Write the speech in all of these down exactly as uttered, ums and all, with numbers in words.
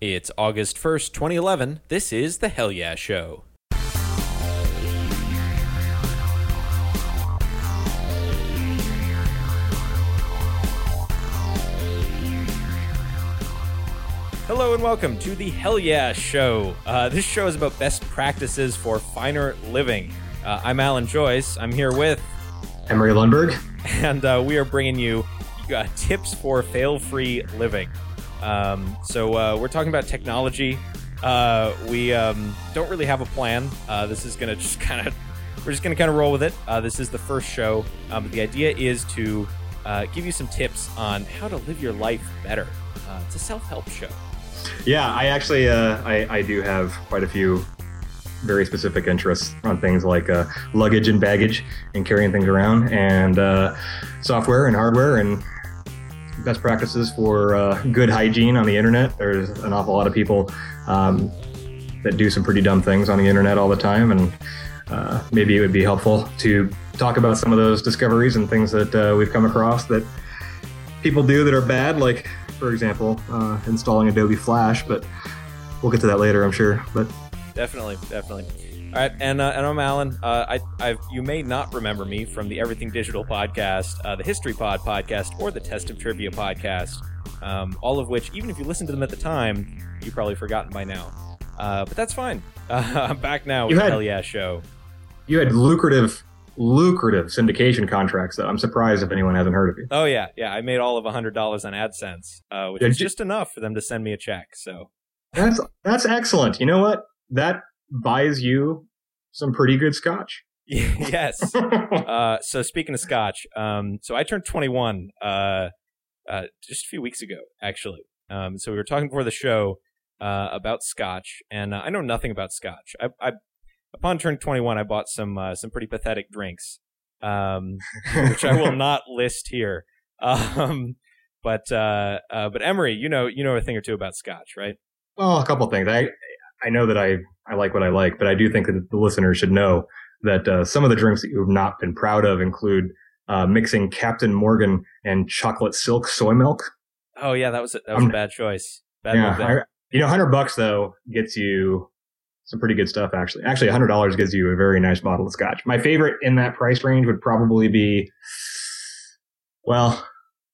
It's August first, twenty eleven. This is The Hell Yeah Show. Hello and welcome to The Hell Yeah Show. Uh, this show is about best practices for finer living. Uh, I'm Alan Joyce. I'm here with... Emery Lundberg. And uh, we are bringing you uh, tips for fail-free living. Um, so uh, we're talking about technology. Uh, we um, don't really have a plan. Uh, this is going to just kind of... We're just going to kind of roll with it. Uh, this is the first show. Um, but the idea is to uh, give you some tips on how to live your life better. Uh, it's a self-help show. Yeah, I actually, uh, I, I do have quite a few very specific interests on things like uh, luggage and baggage and carrying things around, and uh, software and hardware and best practices for uh, good hygiene on the internet. There's an awful lot of people um, that do some pretty dumb things on the internet all the time, and uh, maybe it would be helpful to talk about some of those discoveries and things that uh, we've come across that people do that are bad, like, for example, uh, installing Adobe Flash, but we'll get to that later, I'm sure. But definitely, definitely. All right, and uh, and I'm Alan. Uh, I, I've you may not remember me from the Everything Digital podcast, uh, the History Pod podcast, or the Test of Trivia podcast. Um, all of which, even if you listened to them at the time, you've probably forgotten by now. Uh, but that's fine. Uh, I'm back now with the Hell Yeah Show. You had lucrative. lucrative syndication contracts, though. I'm surprised if anyone hasn't heard of you. Oh, yeah. Yeah, I made all of one hundred dollars on AdSense, uh, which is just enough for them to send me a check. So That's that's excellent. You know what? That buys you some pretty good scotch. Yes. uh, so speaking of scotch, um, so I turned twenty-one uh, uh, just a few weeks ago, actually. Um, so we were talking before the show uh, about scotch, and uh, I know nothing about scotch. I, I Upon turning twenty-one, I bought some uh, some pretty pathetic drinks, um, which I will not list here. Um, but uh, uh, but Emery, you know you know a thing or two about scotch, right? Well, a couple of things. I I know that I, I like what I like, but I do think that the listeners should know that uh, some of the drinks that you have not been proud of include uh, mixing Captain Morgan and chocolate silk soy milk. Oh yeah, that was a, that was um, a bad choice. Bad yeah, I, you know, hundred bucks though gets you some pretty good stuff, actually. Actually, one hundred dollars gives you a very nice bottle of scotch. My favorite in that price range would probably be, well,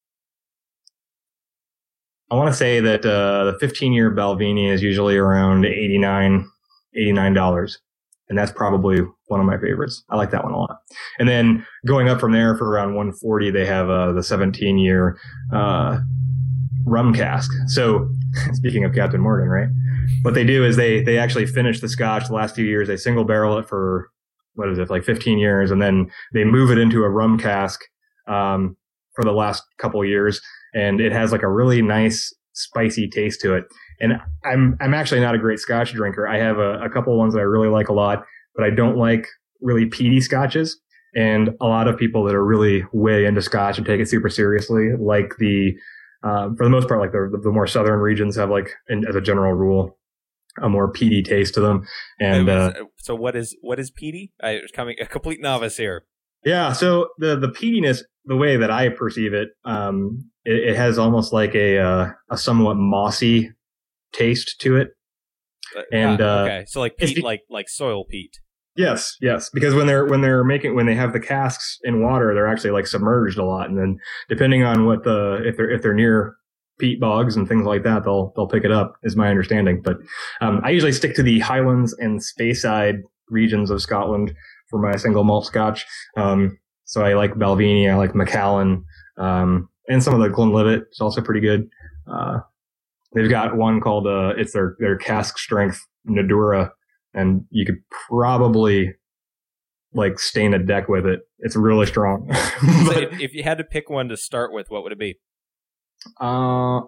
I want to say that uh, the fifteen-year Balvenie is usually around eighty-nine dollars, eighty-nine dollars. And that's probably one of my favorites. I like that one a lot. And then going up from there for around one hundred forty dollars, they have uh, the seventeen-year uh, rum cask. So speaking of Captain Morgan, right? What they do is they they actually finish the scotch the last few years. They single barrel it for, what is it, like fifteen years, and then they move it into a rum cask um, for the last couple years, and it has like a really nice spicy taste to it. And I'm I'm actually not a great scotch drinker. I have a, a couple ones that I really like a lot, but I don't like really peaty scotches. And a lot of people that are really way into scotch and take it super seriously, like the uh, for the most part, like the the more southern regions have, like, in, as a general rule, a more peaty taste to them. And uh, so what is what is peaty? I was coming a complete novice here. Yeah, so the the peatiness, the way that I perceive it, um, it, it has almost like a uh, a somewhat mossy taste to it. And uh, okay, so like peat, like like soil peat. Yes, yes, because when they're when they're making when they have the casks in water, they're actually like submerged a lot, and then depending on what the if they're if they're near peat bogs and things like that, they'll they'll pick it up, is my understanding. But um, I usually stick to the Highlands and Speyside regions of Scotland for my single malt scotch. Um, so I like Balvenie, I like Macallan, um, and some of the Glenlivet. It's also pretty good. Uh, they've got one called uh, it's their their cask strength Nadura, and you could probably like stain a deck with it. It's really strong. But, so if, if you had to pick one to start with, what would it be? Uh,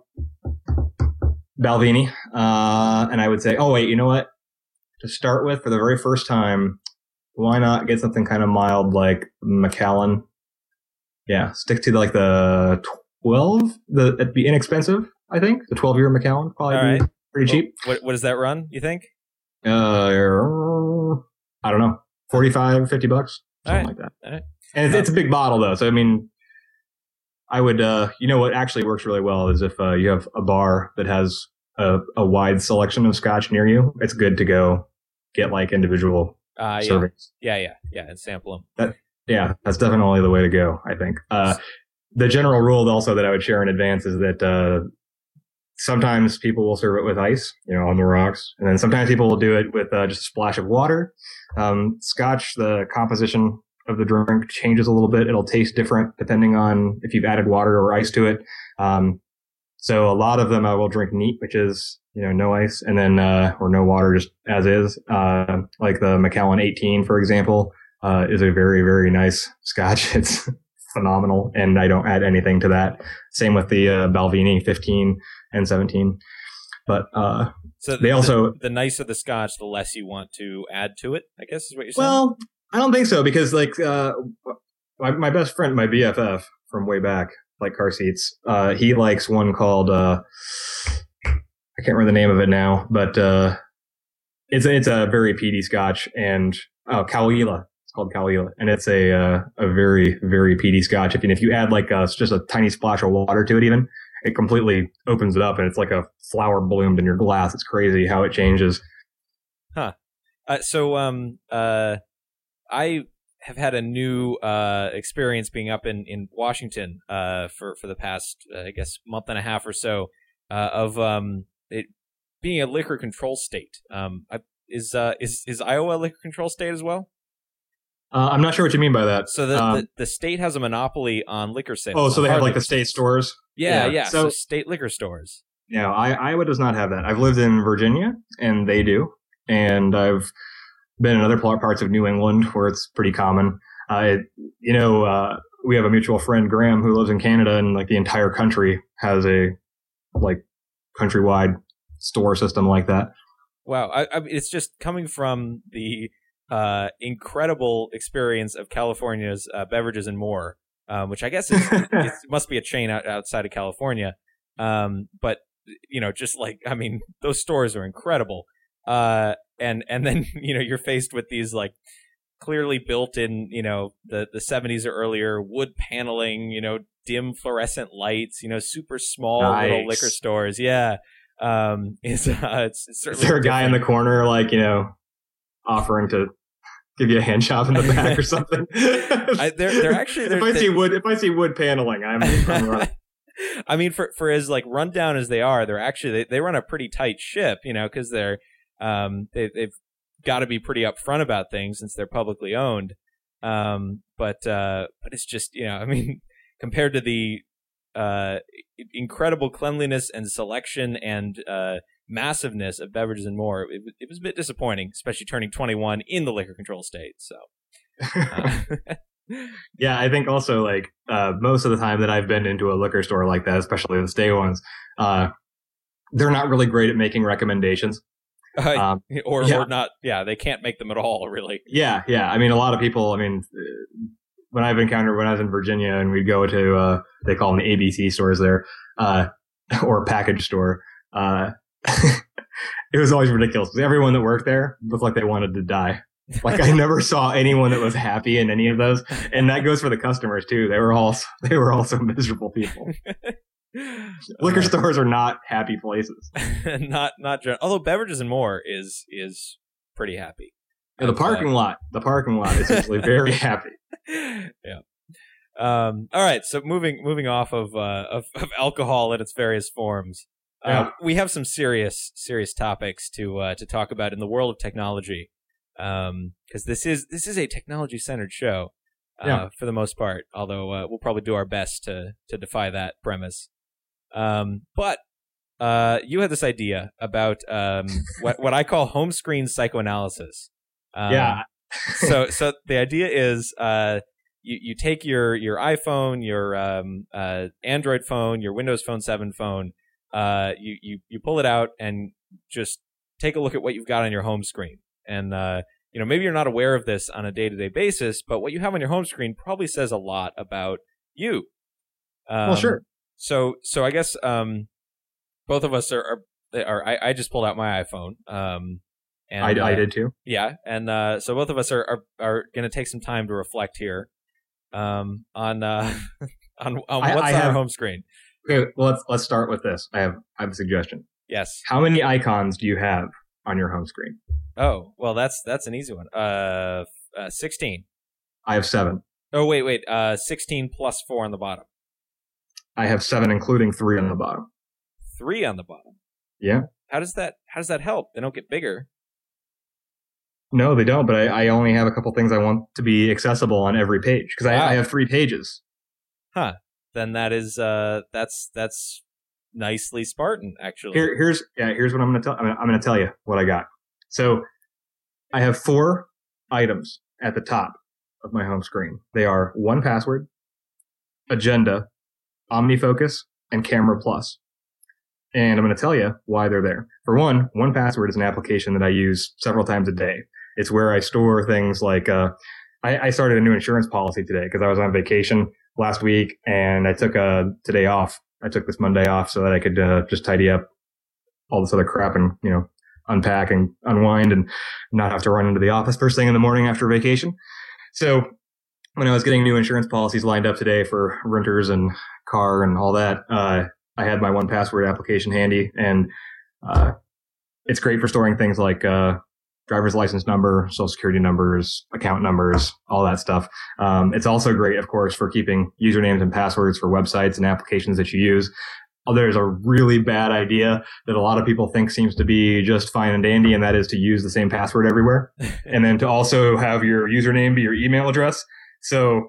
Balvenie. Uh, and I would say, oh wait, you know what? To start with, for the very first time, why not get something kind of mild like Macallan? Yeah, stick to like the twelve. The it'd be inexpensive, I think. The twelve year Macallan probably All right. be pretty well, cheap. What, what does that run, you think? Uh, I don't know, forty-five, fifty bucks, something right. like that. All right. And it's, it's a big bottle though, so I mean, I would, uh, you know what actually works really well is if uh, you have a bar that has a, a wide selection of scotch near you, it's good to go get like individual uh, yeah. servings. Yeah, yeah, yeah, and sample them. That, yeah, that's definitely the way to go, I think. Uh, the general rule also that I would share in advance is that uh, sometimes people will serve it with ice, you know, on the rocks. And then sometimes people will do it with uh, just a splash of water. Um, scotch, the composition of the drink changes a little bit. It'll taste different depending on if you've added water or ice to it. Um, so a lot of them I will drink neat, which is, you know, no ice, and then, uh, or no water, just as is. Uh, like the Macallan eighteen, for example, uh, is a very, very nice scotch. It's phenomenal, and I don't add anything to that. Same with the uh, Balvenie fifteen and seventeen. But uh, so they the, also the nicer the scotch, the less you want to add to it, I guess is what you're saying. Well, I don't think so, because like uh, my my best friend, my B F F from way back, like car seats. Uh, he likes one called uh, I can't remember the name of it now, but uh, it's it's a very peaty scotch, and oh, Cahuilla. It's called Cahuilla, and it's a uh, a very very peaty scotch. If you if you add like a, just a tiny splash of water to it, even it completely opens it up, and it's like a flower bloomed in your glass. It's crazy how it changes. Huh. Uh, so um uh, I have had a new uh experience being up in in Washington uh for for the past uh, I guess month and a half or so uh, of um it being a liquor control state. Um, I, is uh is is Iowa a liquor control state as well? Uh, I'm not sure what you mean by that. So the, um, the the state has a monopoly on liquor sales. Oh, so they have Hardly. like the state stores? Yeah, yeah. yeah. So, So, so state liquor stores. yeah, I, Iowa does not have that. I've lived in Virginia, and they do. And I've been in other parts of New England where it's pretty common. Uh, it, you know, uh, we have a mutual friend, Graham, who lives in Canada, and like the entire country has a like countrywide store system like that. Wow, I, I, it's just coming from the uh, incredible experience of California's uh, Beverages and More, um, which I guess is, it must be a chain out, outside of California. Um, but you know, just like I mean, those stores are incredible. Uh, and and then you know you're faced with these like clearly built in you know the the seventies or earlier wood paneling, you know, dim fluorescent lights, you know, super small Nice. little liquor stores. Yeah. Um, it's, uh, it's, it's certainly Is there a guy in different. the corner, like, you know, offering to give you a hand job in the back or something? I, they're they're actually they're, if I they- see wood, if I see wood paneling, I'm, I'm running. I mean, for for as like rundown as they are, they're actually they, they run a pretty tight ship, you know, because they're um they, they've got to be pretty upfront about things since they're publicly owned. Um, but uh, but it's just you know, I mean, compared to the uh incredible cleanliness and selection and uh massiveness of Beverages and More, it, it was a bit disappointing, especially turning twenty-one in the liquor control state. So. Uh, Yeah, I think also like uh, most of the time that I've been into a liquor store like that, especially the state ones, uh, they're not really great at making recommendations. Uh, Um, or yeah. or not, yeah, they can't make them at all, really. Yeah, yeah. I mean, a lot of people. I mean, uh, when I've encountered when I was in Virginia and we'd go to uh, they call them the A B C stores there, uh, or package store. Uh, it was always ridiculous because everyone that worked there looked like they wanted to die. Like I never saw anyone that was happy in any of those, and that goes for the customers too. They were all they were also miserable people. Liquor Uh, stores are not happy places. not not gen- although Beverages and More is is pretty happy. Yeah, the I've, parking uh, lot, the parking lot is usually very happy. yeah. Um. All right. So moving moving off of uh of, of alcohol in its various forms, uh, Yeah. we have some serious serious topics to uh, to talk about in the world of technology. Um, because this is this is a technology centered show, uh, Yeah. for the most part. Although uh, we'll probably do our best to to defy that premise. Um, but uh, you had this idea about um what what I call home screen psychoanalysis. Um, Yeah. so so the idea is uh you, you take your your iPhone, your um uh Android phone, your Windows Phone seven phone, uh you you you pull it out and just take a look at what you've got on your home screen. And uh you know, maybe you're not aware of this on a day-to-day basis, but what you have on your home screen probably says a lot about you. Um, Well, sure. So so I guess um both of us are are, are I, I just pulled out my iPhone. Um and I, I uh, did too. yeah, and uh, so both of us are are, are going to take some time to reflect here um, on uh, on on I- what's I on our have- home screen. Okay, well let's let's start with this. I have I have a suggestion. Yes. How many icons do you have on your home screen? Oh, well, that's that's an easy one. Uh, uh sixteen. I have seven. Oh, wait, wait. Uh, sixteen plus four on the bottom. I have seven, including three on the bottom. Three on the bottom. Yeah. How does that? How does that help? They don't get bigger. No, they don't. But I, I only have a couple things I want to be accessible on every page because Wow. I, I have three pages. Huh. Then that is uh, that's that's nicely Spartan, actually. Here, here's yeah. Here's what I'm going to tell. I'm going to tell you what I got. So I have four items at the top of my home screen. They are one password, agenda, OmniFocus, and Camera Plus. And I'm going to tell you why they're there. For one, one password is an application that I use several times a day. It's where I store things like, uh, I, I started a new insurance policy today because I was on vacation last week and I took a today off. I took this Monday off so that I could uh, just tidy up all this other crap and, you know, unpack and unwind and not have to run into the office first thing in the morning after vacation. So when I was getting new insurance policies lined up today for renters and car and all that, uh, I had my one password application handy, and uh, it's great for storing things like uh, driver's license number, social security numbers, account numbers, all that stuff. Um, it's also great, of course, for keeping usernames and passwords for websites and applications that you use. Oh, there's a really bad idea that a lot of people think seems to be just fine and dandy, and that is to use the same password everywhere, and then to also have your username be your email address. So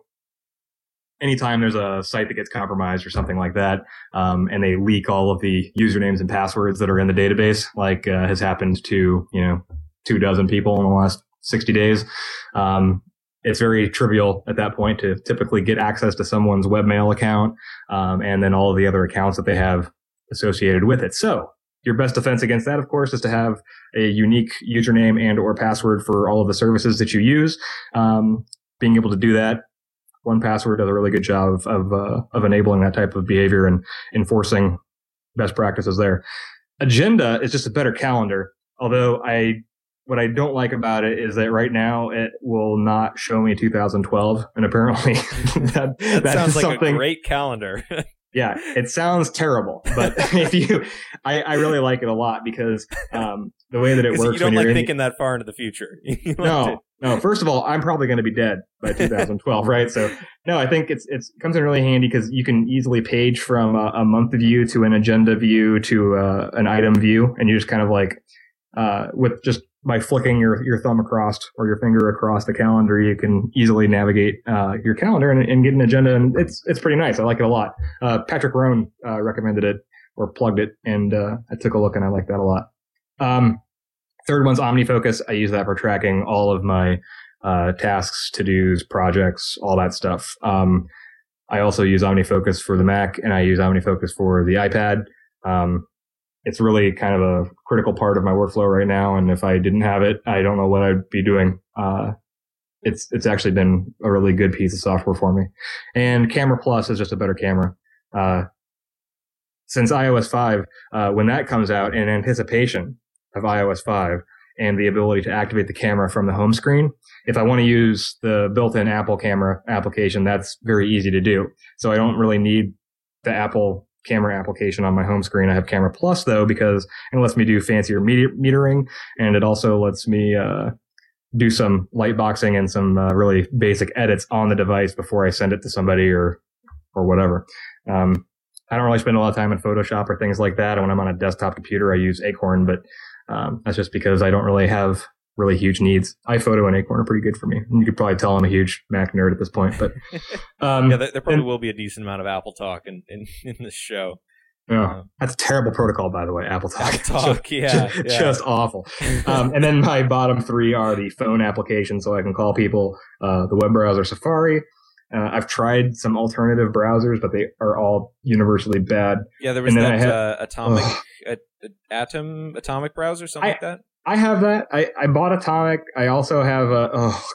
anytime there's a site that gets compromised or something like that, um, and they leak all of the usernames and passwords that are in the database, like uh, has happened to, you know, two dozen people in the last sixty days, um, it's very trivial at that point to typically get access to someone's webmail account, um, and then all of the other accounts that they have associated with it. So your best defense against that, of course, is to have a unique username and or password for all of the services that you use. Um, being able to do that, one Password does a really good job of of, uh, of enabling that type of behavior and enforcing best practices there. Agenda is just a better calendar, although I what I don't like about it is that right now it will not show me two thousand twelve, and apparently that, that, that sounds like something, a great calendar. Yeah, it sounds terrible, but if you, I, I really like it a lot because um, the way that it works. You don't when like you're thinking in, that far into the future. no, no. First of all, I'm probably going to be dead by two thousand twelve, right? So, no, I think it's it's comes in really handy because you can easily page from a, a month view to an agenda view to uh, an item view, and you just kind of like uh, with just by flicking your, your thumb across or your finger across the calendar, you can easily navigate uh, your calendar and, and get an agenda. And it's it's pretty nice. I like it a lot. Uh, Patrick Rohn uh, recommended it or plugged it, and uh, I took a look and I like that a lot. Um, third one's OmniFocus. I use that for tracking all of my uh, tasks, to-dos, projects, all that stuff. Um, I also use OmniFocus for the Mac, and I use OmniFocus for the iPad. Um, It's really kind of a critical part of my workflow right now. And if I didn't have it, I don't know what I'd be doing. Uh, it's, it's actually been a really good piece of software for me. And Camera Plus is just a better camera. Uh, since i O S five, uh, when that comes out in anticipation of i O S five and the ability to activate the camera from the home screen, if I want to use the built-in Apple camera application, that's very easy to do. So I don't really need the Apple camera application on my home screen. I have Camera Plus though, because it lets me do fancier meter- metering, and it also lets me uh, do some light boxing and some uh, really basic edits on the device before I send it to somebody or or whatever. Um, I don't really spend a lot of time in Photoshop or things like that. And when I'm on a desktop computer, I use Acorn, but um, that's just because I don't really have really huge needs. iPhoto and Acorn are pretty good for me. And you could probably tell I'm a huge Mac nerd at this point, but um, yeah, there, there probably and, will be a decent amount of Apple talk in, in, in this show. Oh, uh, that's a terrible protocol, by the way. Apple Talk. Apple Talk, yeah, just, yeah. just awful. Um, and then my bottom three are the phone application, so I can call people, uh, the web browser Safari. Uh, I've tried some alternative browsers, but they are all universally bad. Yeah, there was that had, uh, Atomic, uh, Atom, Atomic browser, something I, like that. I have that. I, I bought Atomic. I also have a, oh,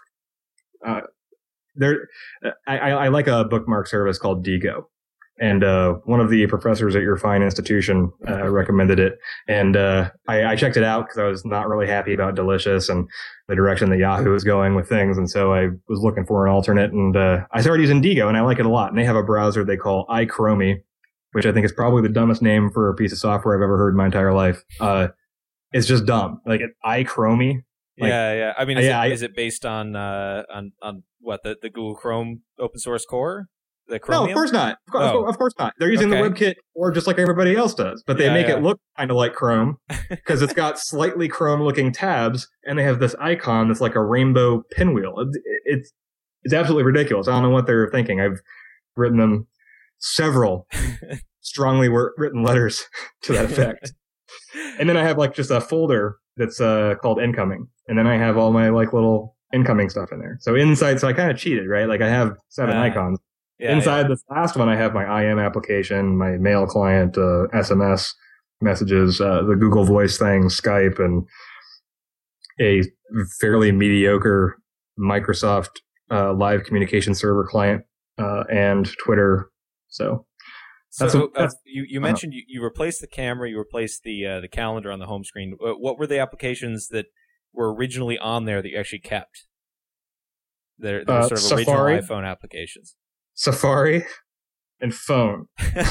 uh, there, I, I like a bookmark service called Digo. And, uh, one of the professors at your fine institution, uh, recommended it. And, uh, I, I checked it out because I was not really happy about Delicious and the direction that Yahoo was going with things. And so I was looking for an alternate, and, uh, I started using Digo, and I like it a lot. And they have a browser they call iChromie, which I think is probably the dumbest name for a piece of software I've ever heard in my entire life. Uh, it's just dumb. Like iChromie. Like, yeah, yeah. I mean, is, yeah, it, I, is it based on uh, on on what the, the Google Chrome open source core? The Chromium? No, of course not. Of course, oh. of course not. They're using okay. the WebKit or just like everybody else does, but they yeah, make yeah. it look kind of like Chrome because it's got slightly Chrome-looking tabs, and they have this icon that's like a rainbow pinwheel. It's, it's it's absolutely ridiculous. I don't know what they're thinking. I've written them several strongly written letters to that effect, and then I have like just a folder that's uh, called incoming, and then I have all my like little incoming stuff in there. So inside, so I kind of cheated, right? Like I have seven uh. icons. Yeah, Inside yeah. this last one, I have my I M application, my mail client, uh, S M S messages, uh, the Google Voice thing, Skype, and a fairly mediocre Microsoft uh, live communication server client, uh, and Twitter. So, that's, so a, that's uh, you, you mentioned you, you replaced the camera, you replaced the uh, the calendar on the home screen. What were the applications that were originally on there that you actually kept? They're, they're uh, sort of Safari. original iPhone applications. Safari and phone.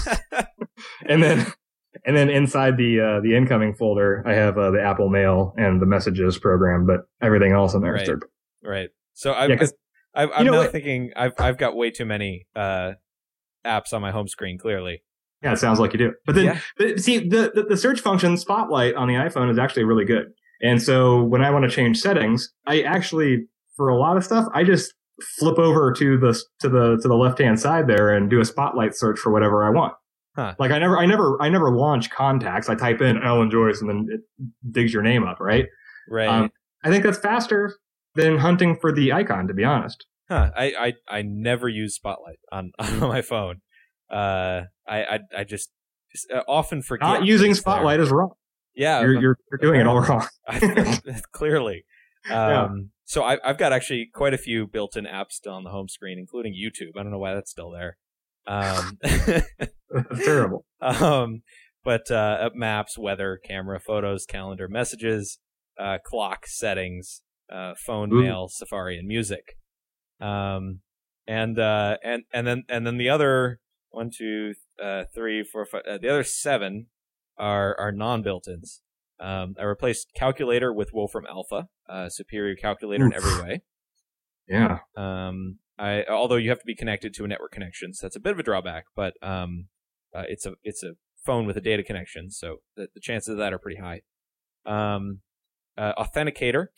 and then and then inside the uh, the incoming folder I have uh, the Apple Mail and the Messages program, but everything else in there right. is third. Right. So I, yeah, I, I, I'm now what? thinking I've I've got way too many uh, apps on my home screen. Clearly. Yeah, it sounds like you do. But then, yeah. but see, the, the the search function Spotlight on the iPhone is actually really good. And so when I want to change settings, I actually, for a lot of stuff, I just flip over to the to the to the left hand side there and do a Spotlight search for whatever I want. Huh. Like I never I never I never launch contacts. I type in Alan Joyce and then it digs your name up, right? Right. Um, I think that's faster than hunting for the icon, to be honest. Huh. I I, I never use Spotlight on, on my phone. Uh, I I, I just, just uh, often forget. Not using Spotlight there. Is wrong. Yeah, you're you're, you're doing it all wrong. Clearly. Um, yeah. So I, I've got actually quite a few built-in apps still on the home screen, including YouTube. I don't know why that's still there. Um, that's terrible. Um, but uh, maps, weather, camera, photos, calendar, messages, uh, clock, settings, uh, phone, Ooh. mail, Safari, and music. Um, and uh, and and then and then the other one, two, uh, three, four, five. Uh, the other seven are are non-built-ins. Um, I replaced Calculator with Wolfram Alpha, uh, superior calculator Oof. in every way. Yeah. Um, I although you have to be connected to a network connection, so that's a bit of a drawback. But um, uh, it's a it's a phone with a data connection, so the, the chances of that are pretty high. Um, uh, Authenticator,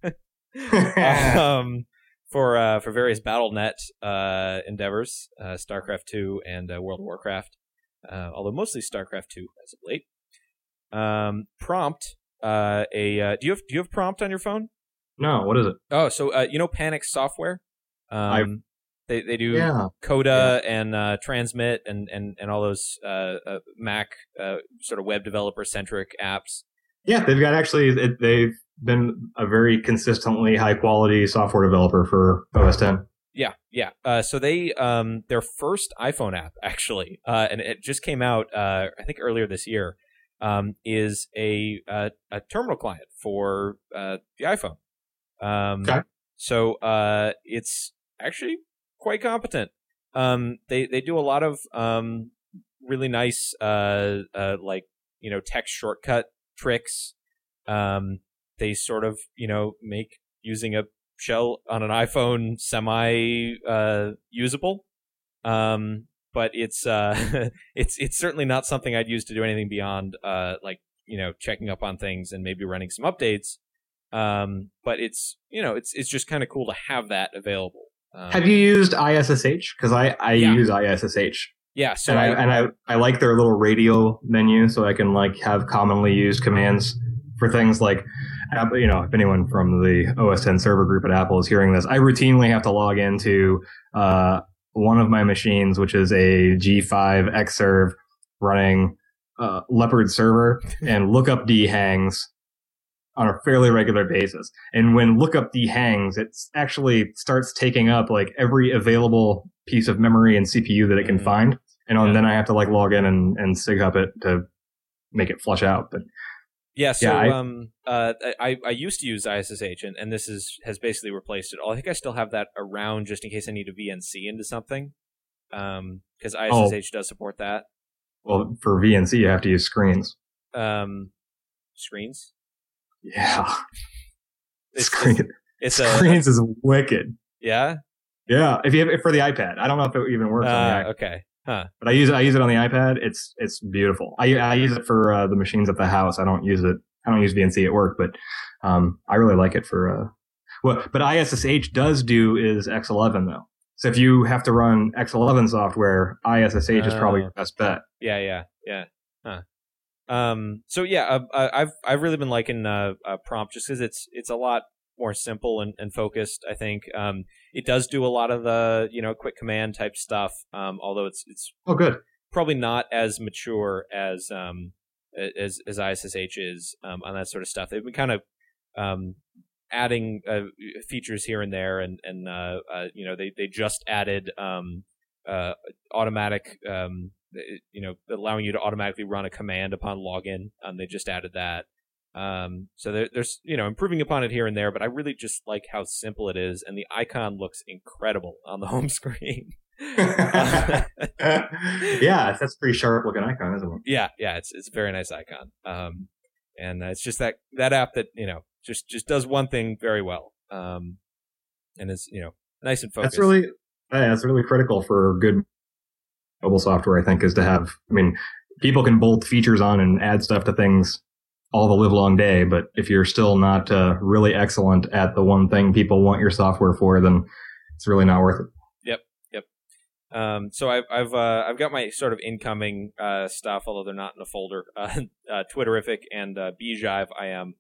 um, for uh, for various BattleNet uh endeavors, uh, StarCraft two and uh, World of Warcraft, uh, although mostly StarCraft two as of late. Um, Prompt, uh, a uh, do you have do you have Prompt on your phone? No, what is it? Oh, so uh, you know Panic software. Um, I've, they they do yeah. Coda yeah. and uh, Transmit and, and, and all those uh, uh, Mac uh, sort of web developer centric apps. Yeah, they've got actually it, they've been a very consistently high quality software developer for O S ten. Yeah, yeah. Uh, so they um, their first iPhone app actually, uh, and it just came out uh, I think earlier this year. Um, is a, a a terminal client for uh, the iPhone. Um, okay. So uh, it's actually quite competent. Um, they they do a lot of um, really nice uh, uh, like you know text shortcut tricks. Um, they sort of you know make using a shell on an iPhone semi uh, usable. Um, But it's uh, it's it's certainly not something I'd use to do anything beyond uh, like you know checking up on things and maybe running some updates. Um, but it's you know it's it's just kind of cool to have that available. Um, have you used I S S H? Because I, I yeah. use I S S H. Yeah, so and I, I, and I I like their little radio menu, so I can like have commonly used commands for things like you know if anyone from the O S ten server group at Apple is hearing this, I routinely have to log into uh. one of my machines, which is a G five Xserve running uh, Leopard server, and lookup D hangs on a fairly regular basis. And when lookup D hangs, it actually starts taking up like every available piece of memory and C P U that it can mm-hmm. find. And yeah. then I have to like log in and, and sig up it to make it flush out. But Yeah, so yeah, I, um, uh, I I used to use I S S H, and, and this is has basically replaced it all. I think I still have that around just in case I need to V N C into something, um, because I S S H oh. does support that. Well, for V N C, you have to use screens. Um, screens. Yeah. It's, Screen. It's, it's screens a, is wicked. Yeah. Yeah. If you have it for the iPad, I don't know if it even works uh, on the iPad. Okay. Huh. But I use it. I use it on the iPad. It's it's beautiful. I I use it for uh, the machines at the house. I don't use it. I don't use V N C at work, but um, I really like it for. Uh, well, but I S S H does do is X eleven though. So if you have to run X eleven software, I S S H uh, is probably your best bet. Yeah, yeah, yeah. Huh. Um. So yeah, uh, I've I've really been liking uh, uh Prompt just because it's it's a lot more simple and, and focused. I think um it does do a lot of the you know quick command type stuff. Um, although it's it's oh good probably not as mature as um as as I S S H is um on that sort of stuff. They've been kind of um adding uh, features here and there, and and uh, uh you know they they just added um uh automatic um you know allowing you to automatically run a command upon login. Um, they just added that. Um, so there, there's, you know, improving upon it here and there, but I really just like how simple it is, and the icon looks incredible on the home screen. Yeah, that's a pretty sharp looking icon, isn't it? Yeah, yeah, it's it's a very nice icon. Um, and uh, it's just that that app that you know just just does one thing very well. Um, and is you know nice and focused. That's really yeah, that's really critical for good mobile software. I think is to have. I mean, people can bolt features on and add stuff to things all the live long day, but if you're still not uh, really excellent at the one thing people want your software for, then it's really not worth it. Yep, yep. Um, so I've I've uh, I've got my sort of incoming uh, stuff, although they're not in a folder. Uh, uh, Twitterrific and uh, Beehive I am,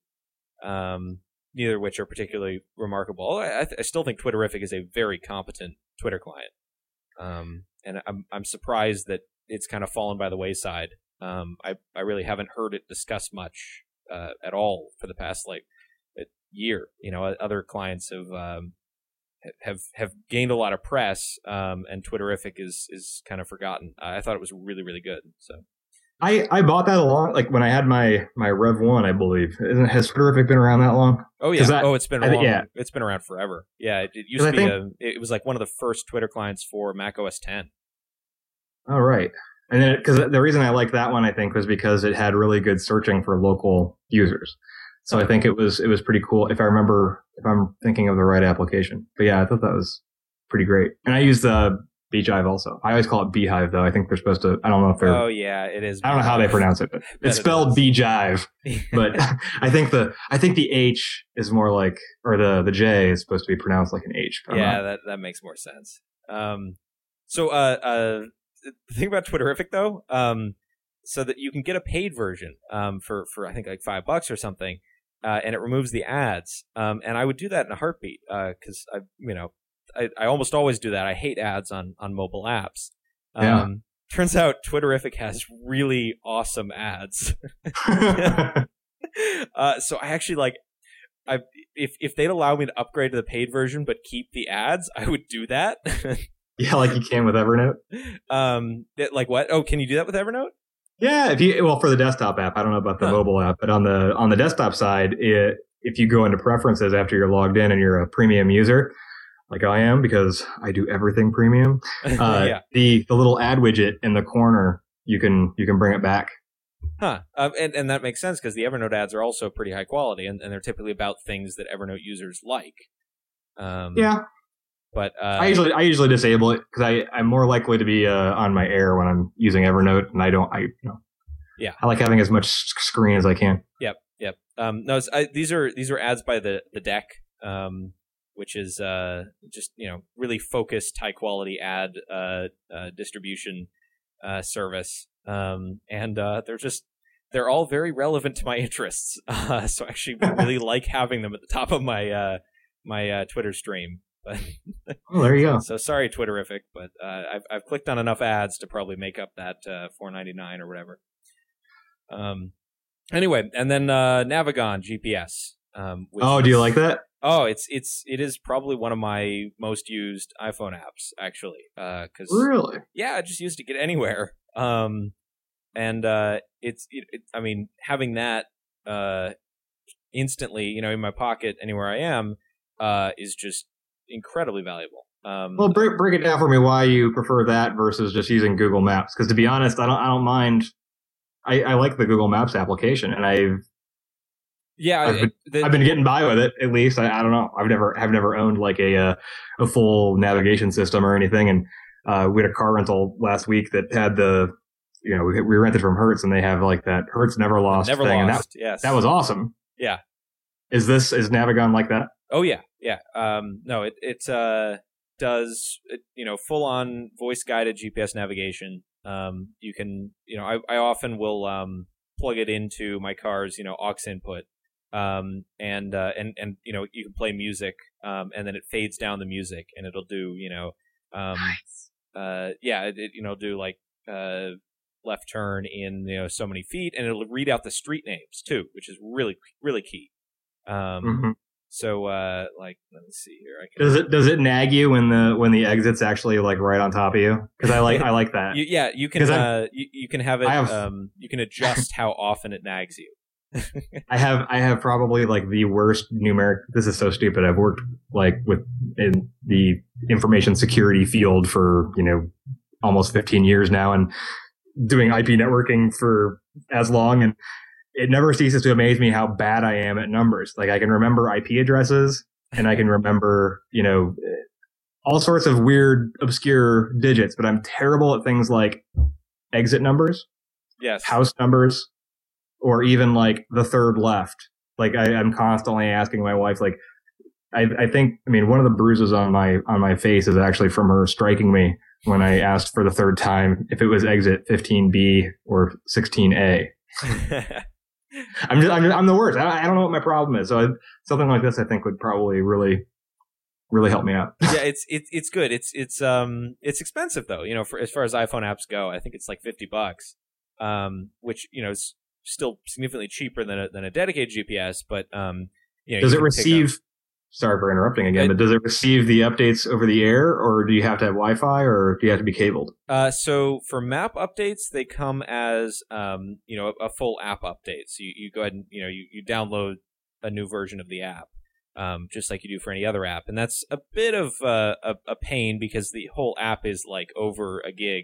um, neither of which are particularly remarkable. I, I, th- I still think Twitterrific is a very competent Twitter client, um, and I'm I'm surprised that it's kind of fallen by the wayside. Um, I, I really haven't heard it discussed much uh, at all for the past like a year. You know, other clients have um, have have gained a lot of press, um, and Twitterrific is is kind of forgotten. I thought it was really really good. So I, I bought that along like when I had my my Rev one, I believe. Isn't has Twitterrific been around that long? Oh yeah. That, oh, it's been I long. think, yeah. It's been around forever. Yeah, it, it used to be think, a. It was like one of the first Twitter clients for Mac O S ten. Oh right. And then, because the reason I liked that one, I think, was because it had really good searching for local users. So I think it was it was pretty cool. If I remember, if I'm thinking of the right application. But yeah, I thought that was pretty great. And I use the Beehive also. I always call it Beehive though. I think they're supposed to. I don't know if they're. Oh yeah, it is. I don't know how they pronounce it, but it's spelled Beehive. But I think the I think the H is more like, or the the J is supposed to be pronounced like an H. Yeah, that that makes more sense. Um, so uh uh. The thing about Twitterrific, though, um, so that you can get a paid version um, for, for, I think, like five bucks or something, uh, and it removes the ads. Um, and I would do that in a heartbeat because, uh, I, you know, I, I almost always do that. I hate ads on, on mobile apps. Um, yeah. Turns out Twitterrific has really awesome ads. uh, so I actually, like, I if if they'd allow me to upgrade to the paid version but keep the ads, I would do that. Yeah, like you can with Evernote. Um, it, like what? Oh, can you do that with Evernote? Yeah, if you well for the desktop app. I don't know about the huh. mobile app, but on the on the desktop side, it, if you go into preferences after you're logged in and you're a premium user, like I am because I do everything premium, uh, yeah. the the little ad widget in the corner, you can you can bring it back. Huh. Um, and and that makes sense because the Evernote ads are also pretty high quality, and, and they're typically about things that Evernote users like. Um, yeah. But uh, I usually I usually disable it because I I'm more likely to be uh, on my Air when I'm using Evernote, and I don't I you know yeah I like having as much screen as I can. Yep, yep. Um, no, it's, I, these are these are ads by the the Deck, um, which is uh just you know really focused, high quality ad uh, uh distribution uh service, um, and uh, they're just they're all very relevant to my interests. Uh, so I actually really like having them at the top of my uh my uh, Twitter stream. But oh, there you go. So sorry, Twitterrific, but uh, I've I've clicked on enough ads to probably make up that uh, four ninety-nine or whatever. Um. Anyway, and then uh, Navigon G P S. Um, oh, do you like that? Oh, it's it's it is probably one of my most used iPhone apps actually. Uh, cause, really? Yeah, I just used to get anywhere. Um, and uh, it's it, it, I mean having that uh instantly, you know, in my pocket anywhere I am, uh, is just incredibly valuable. Um, well, break, break it down for me why you prefer that versus just using Google Maps. Because to be honest, I don't I don't mind. I, I like the Google Maps application, and I've yeah, I've been, the, I've been getting by with it at least. I, I don't know. I've never I've never owned like a a, a full navigation system or anything. And uh, we had a car rental last week that had the you know we, we rented from Hertz, and they have like that Hertz Never Lost Never thing. Lost. And that, yes, that was awesome. Yeah. Is this is Navigon like that? Oh yeah, yeah. Um, no, it it uh, does it, you know full on voice guided G P S navigation. Um, you can you know I I often will um plug it into my car's you know aux input. Um, and uh, and and you know you can play music. Um, and then it fades down the music, and it'll do you know um, Nice. uh, yeah, it, it you know do like uh left turn in you know so many feet, and it'll read out the street names too, which is really really key. Um, Mhm. so, uh, like, let me see here. I can, Does it does it nag you when the when the exit's actually like right on top of you? Because I like I like that. you, yeah, you can, 'Cause I'm- uh, you, you can have it, I have- um, you can adjust how often it nags you. I have I have probably like the worst numeric. This is so stupid. I've worked like with in the information security field for you know almost fifteen years now, and doing I P networking for as long, and it never ceases to amaze me how bad I am at numbers. Like I can remember I P addresses, and I can remember you know all sorts of weird, obscure digits, but I'm terrible at things like exit numbers, Yes. house numbers, or even like the third left. Like I, I'm constantly asking my wife, like, I, I think, I mean, one of the bruises on my, on my face is actually from her striking me when I asked for the third time if it was exit fifteen B or sixteen A. I'm just, I'm, I'm the worst. I, I don't know what my problem is. So I, something like this, I think would probably really, really help me out. yeah, it's, it's, it's good. It's, it's, um, it's expensive though, you know, for, as far as iPhone apps go. I think it's like fifty bucks, um, which, you know, is still significantly cheaper than a, than a dedicated G P S, but, um, you know, Does you it can pick up- receive, sorry for interrupting again, It- but does it receive the updates over the air, or do you have to have Wi-Fi, or do you have to be cabled? Uh, so for map updates, they come as um, you know a, a full app update. So you, you go ahead and you know you, you download a new version of the app, um, just like you do for any other app, and that's a bit of uh, a, a pain because the whole app is like over a gig.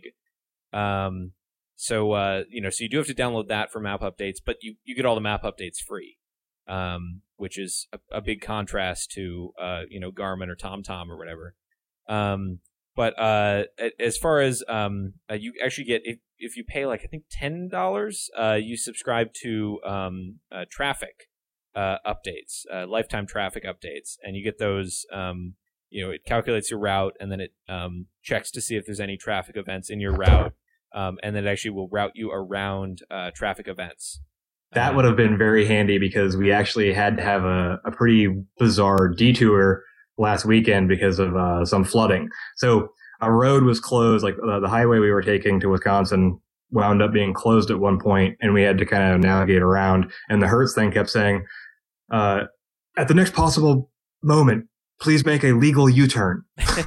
Um, so uh, you know, so you do have to download that for map updates, but you, you get all the map updates free, um, which is a, a big contrast to uh, you know Garmin or TomTom or whatever. Um, But uh, as far as um, uh, you actually get, if, if you pay like I think ten dollars, uh, you subscribe to um, uh, traffic uh, updates, uh, lifetime traffic updates, and you get those. Um, you know, it calculates your route, and then it um, checks to see if there's any traffic events in your route, um, and then it actually will route you around uh, traffic events. That Um, would have been very handy because we actually had to have a, a pretty bizarre detour last weekend because of uh, some flooding. So a road was closed, like uh, the highway we were taking to Wisconsin wound up being closed at one point, and we had to kind of navigate around. And the Hertz thing kept saying, uh, at the next possible moment, please make a legal U-turn.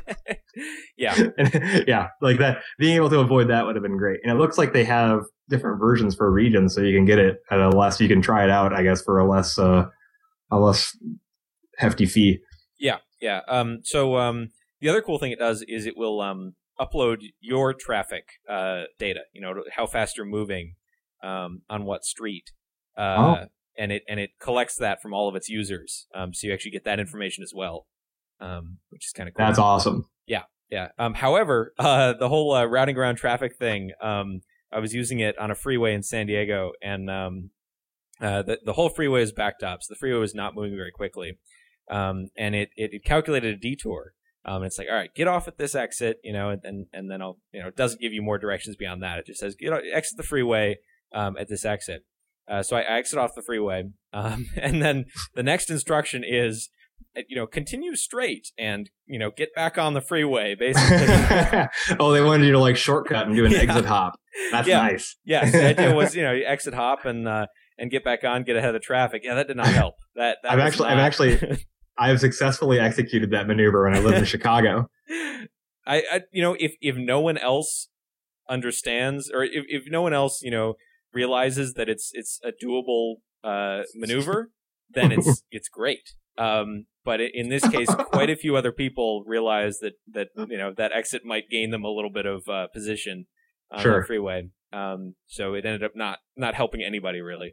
yeah, And, yeah, like that. Being able to avoid that would have been great. And it looks like they have different versions for regions, so you can get it at a less. You can try it out, I guess, for a less, uh, a less hefty fee. yeah, yeah. Um, so um, the other cool thing it does is it will um, upload your traffic uh, data. You know how fast you're moving um, on what street, uh, Oh. and it and it collects that from all of its users. Um, so you actually get that information as well, um, which is kind of cool. That's awesome. Yeah. Um, however, uh, the whole uh, routing around traffic thing, um, I was using it on a freeway in San Diego, and um, uh, the the whole freeway is backed up, so the freeway was not moving very quickly. Um, and it, it, it calculated a detour. Um, and it's like, all right, get off at this exit, you know, and then and then I'll, you know, it doesn't give you more directions beyond that. It just says, get exit the freeway um, at this exit. Uh, so I, I exit off the freeway, um, and then the next instruction is, you know, continue straight and, you know, get back on the freeway, basically. Oh, they wanted you to like shortcut and do an Yeah. exit hop. That's Yeah. nice. Yeah, so the idea was, you know, you exit hop and uh, and get back on, get ahead of the traffic. Yeah, that did not help. That, that I've was actually, not- I've actually, I have successfully executed that maneuver when I lived in Chicago. I, I, you know, if if no one else understands, or if, if no one else, you know, realizes that it's it's a doable uh, maneuver, then it's it's great. Um, but in this case, quite a few other people realized that, that you know that exit might gain them a little bit of uh, position on Sure. the freeway. Um, so it ended up not not helping anybody really.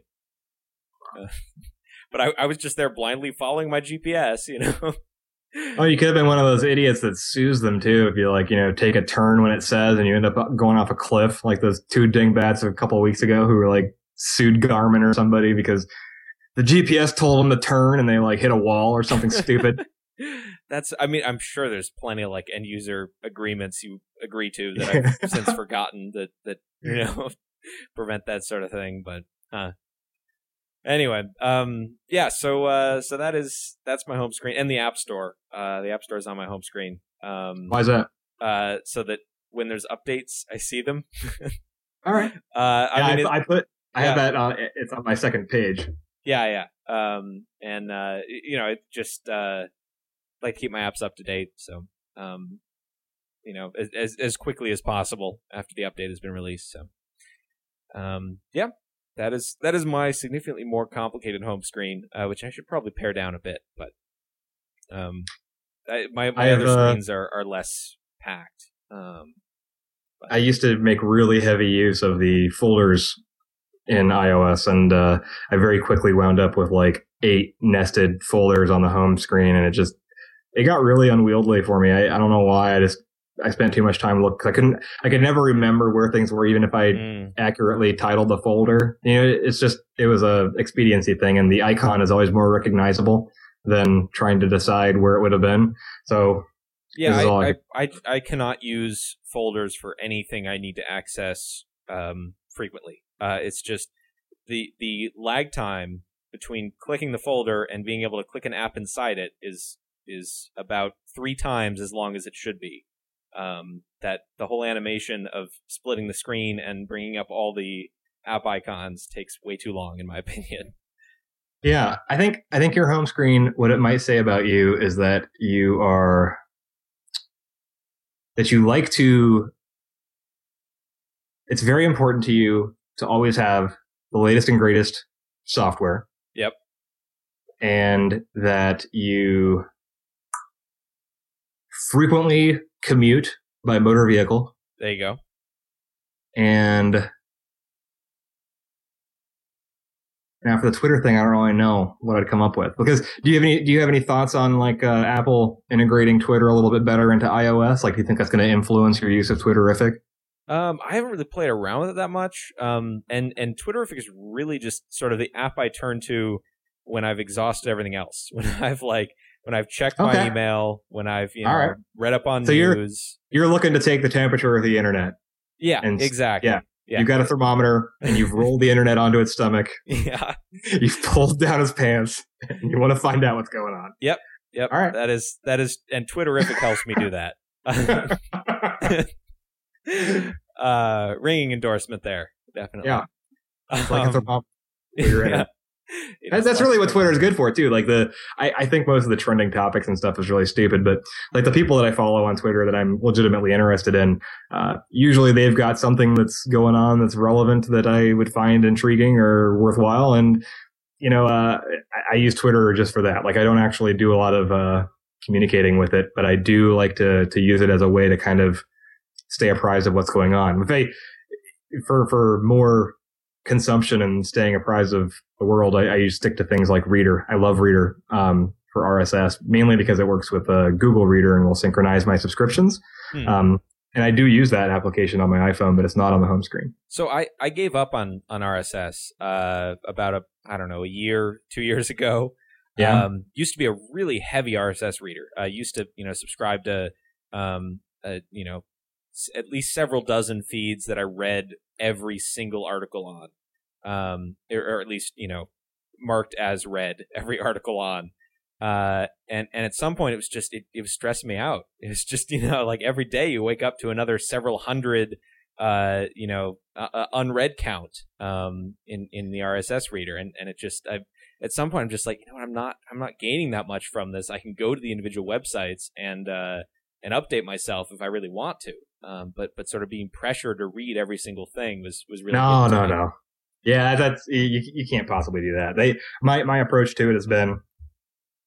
Uh, but I, I was just there blindly following my G P S, you know. Oh, you could have been one of those idiots that sues them too if you like, you know, take a turn when it says and you end up going off a cliff, like those two dingbats a couple of weeks ago who were like sued Garmin or somebody because the G P S told them to turn and they like hit a wall or something stupid. That's, I mean, I'm sure there's plenty of like end user agreements you agree to that I've since forgotten that, that, you know, prevent that sort of thing. But, huh. Anyway, um, yeah, so, uh, so that is, that's my home screen and the App Store. Uh, the App Store is on my home screen. Um, Why is that? Uh, so that when there's updates, I see them. All right. Uh, I yeah, mean, I, it, I put, I yeah. have that, uh, it's on my second page. Yeah, yeah. Um, and, uh, you know, it just, uh, like to keep my apps up to date. So, um, you know, as, as quickly as possible after the update has been released. So, um, yeah, that is, that is my significantly more complicated home screen, uh, which I should probably pare down a bit, but, um, I, my, my I other have, uh, screens are, are less packed. Um, but. I used to make really heavy use of the folders in iOS, and uh, I very quickly wound up with like eight nested folders on the home screen, and it just it got really unwieldy for me. I, I don't know why. I just I spent too much time looking. I couldn't. I could never remember where things were, even if I Mm. accurately titled the folder. You know, it's just it was a expediency thing, and the icon is always more recognizable than trying to decide where it would have been. So yeah, this is all I, I I, could- I I cannot use folders for anything I need to access um, frequently. Uh, it's just the the lag time between clicking the folder and being able to click an app inside it is is about three times as long as it should be. Um, that the whole animation of splitting the screen and bringing up all the app icons takes way too long, in my opinion. Yeah, I think I think your home screen, what it might say about you is that you are that you like to. It's very important to you to always have the latest and greatest software. Yep. And that you frequently commute by motor vehicle. There you go. And now for the Twitter thing, I don't really know what I'd come up with. Because do you have any do you have any thoughts on like uh, Apple integrating Twitter a little bit better into iOS? Like, do you think that's going to influence your use of Twitterrific? Um, I haven't really played around with it that much. Um, and and Twitterrific is really just sort of the app I turn to when I've exhausted everything else. When I've like when I've checked my Okay. email, when I've you know All right. read up on So you're- news. You're looking to take the temperature of the internet. Yeah, and- exactly. yeah. Yeah. You've got a thermometer and you've rolled the internet onto its stomach. Yeah. You've pulled down his pants and you want to find out what's going on. Yep. All right. That is that is and Twitterrific helps me do that. uh, ringing endorsement there, definitely. Yeah. It's like a Um, thermometer. You're in it. yeah. It That's, is that's like really what a Twitter is good for too. Like the, I, I think most of the trending topics and stuff is really stupid, but like the people that I follow on Twitter that I'm legitimately interested in, uh, usually they've got something that's going on that's relevant that I would find intriguing or worthwhile. And, you know, uh, I, I use Twitter just for that. Like I don't actually do a lot of, uh, communicating with it, but I do like to, to use it as a way to kind of stay apprised of what's going on. If I, for, for more consumption and staying apprised of the world, I, I use stick to things like Reader. I love Reader um, for R S S, mainly because it works with uh, Google Reader and will synchronize my subscriptions. Hmm. Um, and I do use that application on my iPhone, but it's not on the home screen. So I, I gave up on, on R S S uh, about a I don't know a year two years ago. Yeah. Um, used to be a really heavy R S S reader. I used to you know subscribe to um uh, you know s- at least several dozen feeds that I read every single article on, um or, or at least you know marked as read every article on. Uh, and, and at some point it was just, it, it was stressing me out. It was just, you know, like every day you wake up to another several hundred, uh, you know, uh, uh, unread count, um, in, in the R S S reader. And, and it just, I, at some point I'm just like, you know what, I'm not, I'm not gaining that much from this. I can go to the individual websites and, uh, and update myself if I really want to. Um, but, but sort of being pressured to read every single thing was, was really, No, getting to no, me. no. Yeah, that's, you, you can't possibly do that. They, my, my approach to it has been,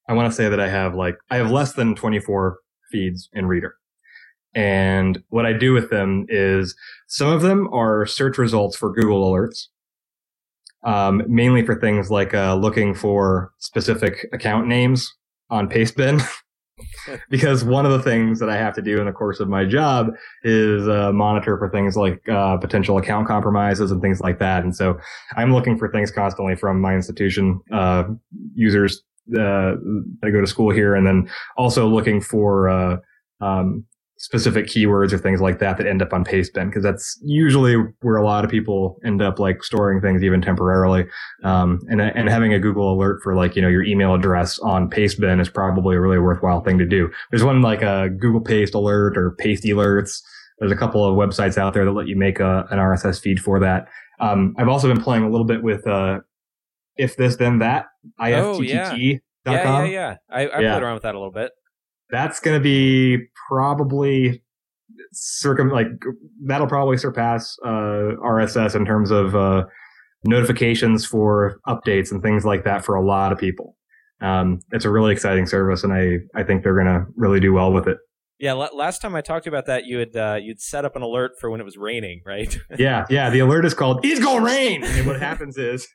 I want to say that I have like, I have less than twenty-four feeds in Reader. And what I do with them is some of them are search results for Google alerts, um, mainly for things like uh, looking for specific account names on Pastebin. Because one of the things that I have to do in the course of my job is uh, monitor for things like uh, potential account compromises and things like that. And so I'm looking for things constantly from my institution, uh, users uh, that go to school here, and then also looking for uh, um, specific keywords or things like that that end up on Pastebin, because that's usually where a lot of people end up like storing things even temporarily. Um, and, and having a Google alert for like, you know, your email address on Pastebin is probably a really worthwhile thing to do. There's one like a Google Paste alert or Paste alerts. There's a couple of websites out there that let you make a, an R S S feed for that. Um, I've also been playing a little bit with, uh, If This Then That, I F T T T dot com. Yeah, yeah, yeah. I, I yeah. played around with that a little bit. That's going to be probably circum like that'll probably surpass uh, R S S in terms of uh, notifications for updates and things like that for a lot of people. Um, it's a really exciting service, and I I think they're going to really do well with it. Yeah, l- last time I talked about that, you had uh, you'd set up an alert for when it was raining, right? yeah, yeah. The alert is called "It's Gonna Rain," and what happens is.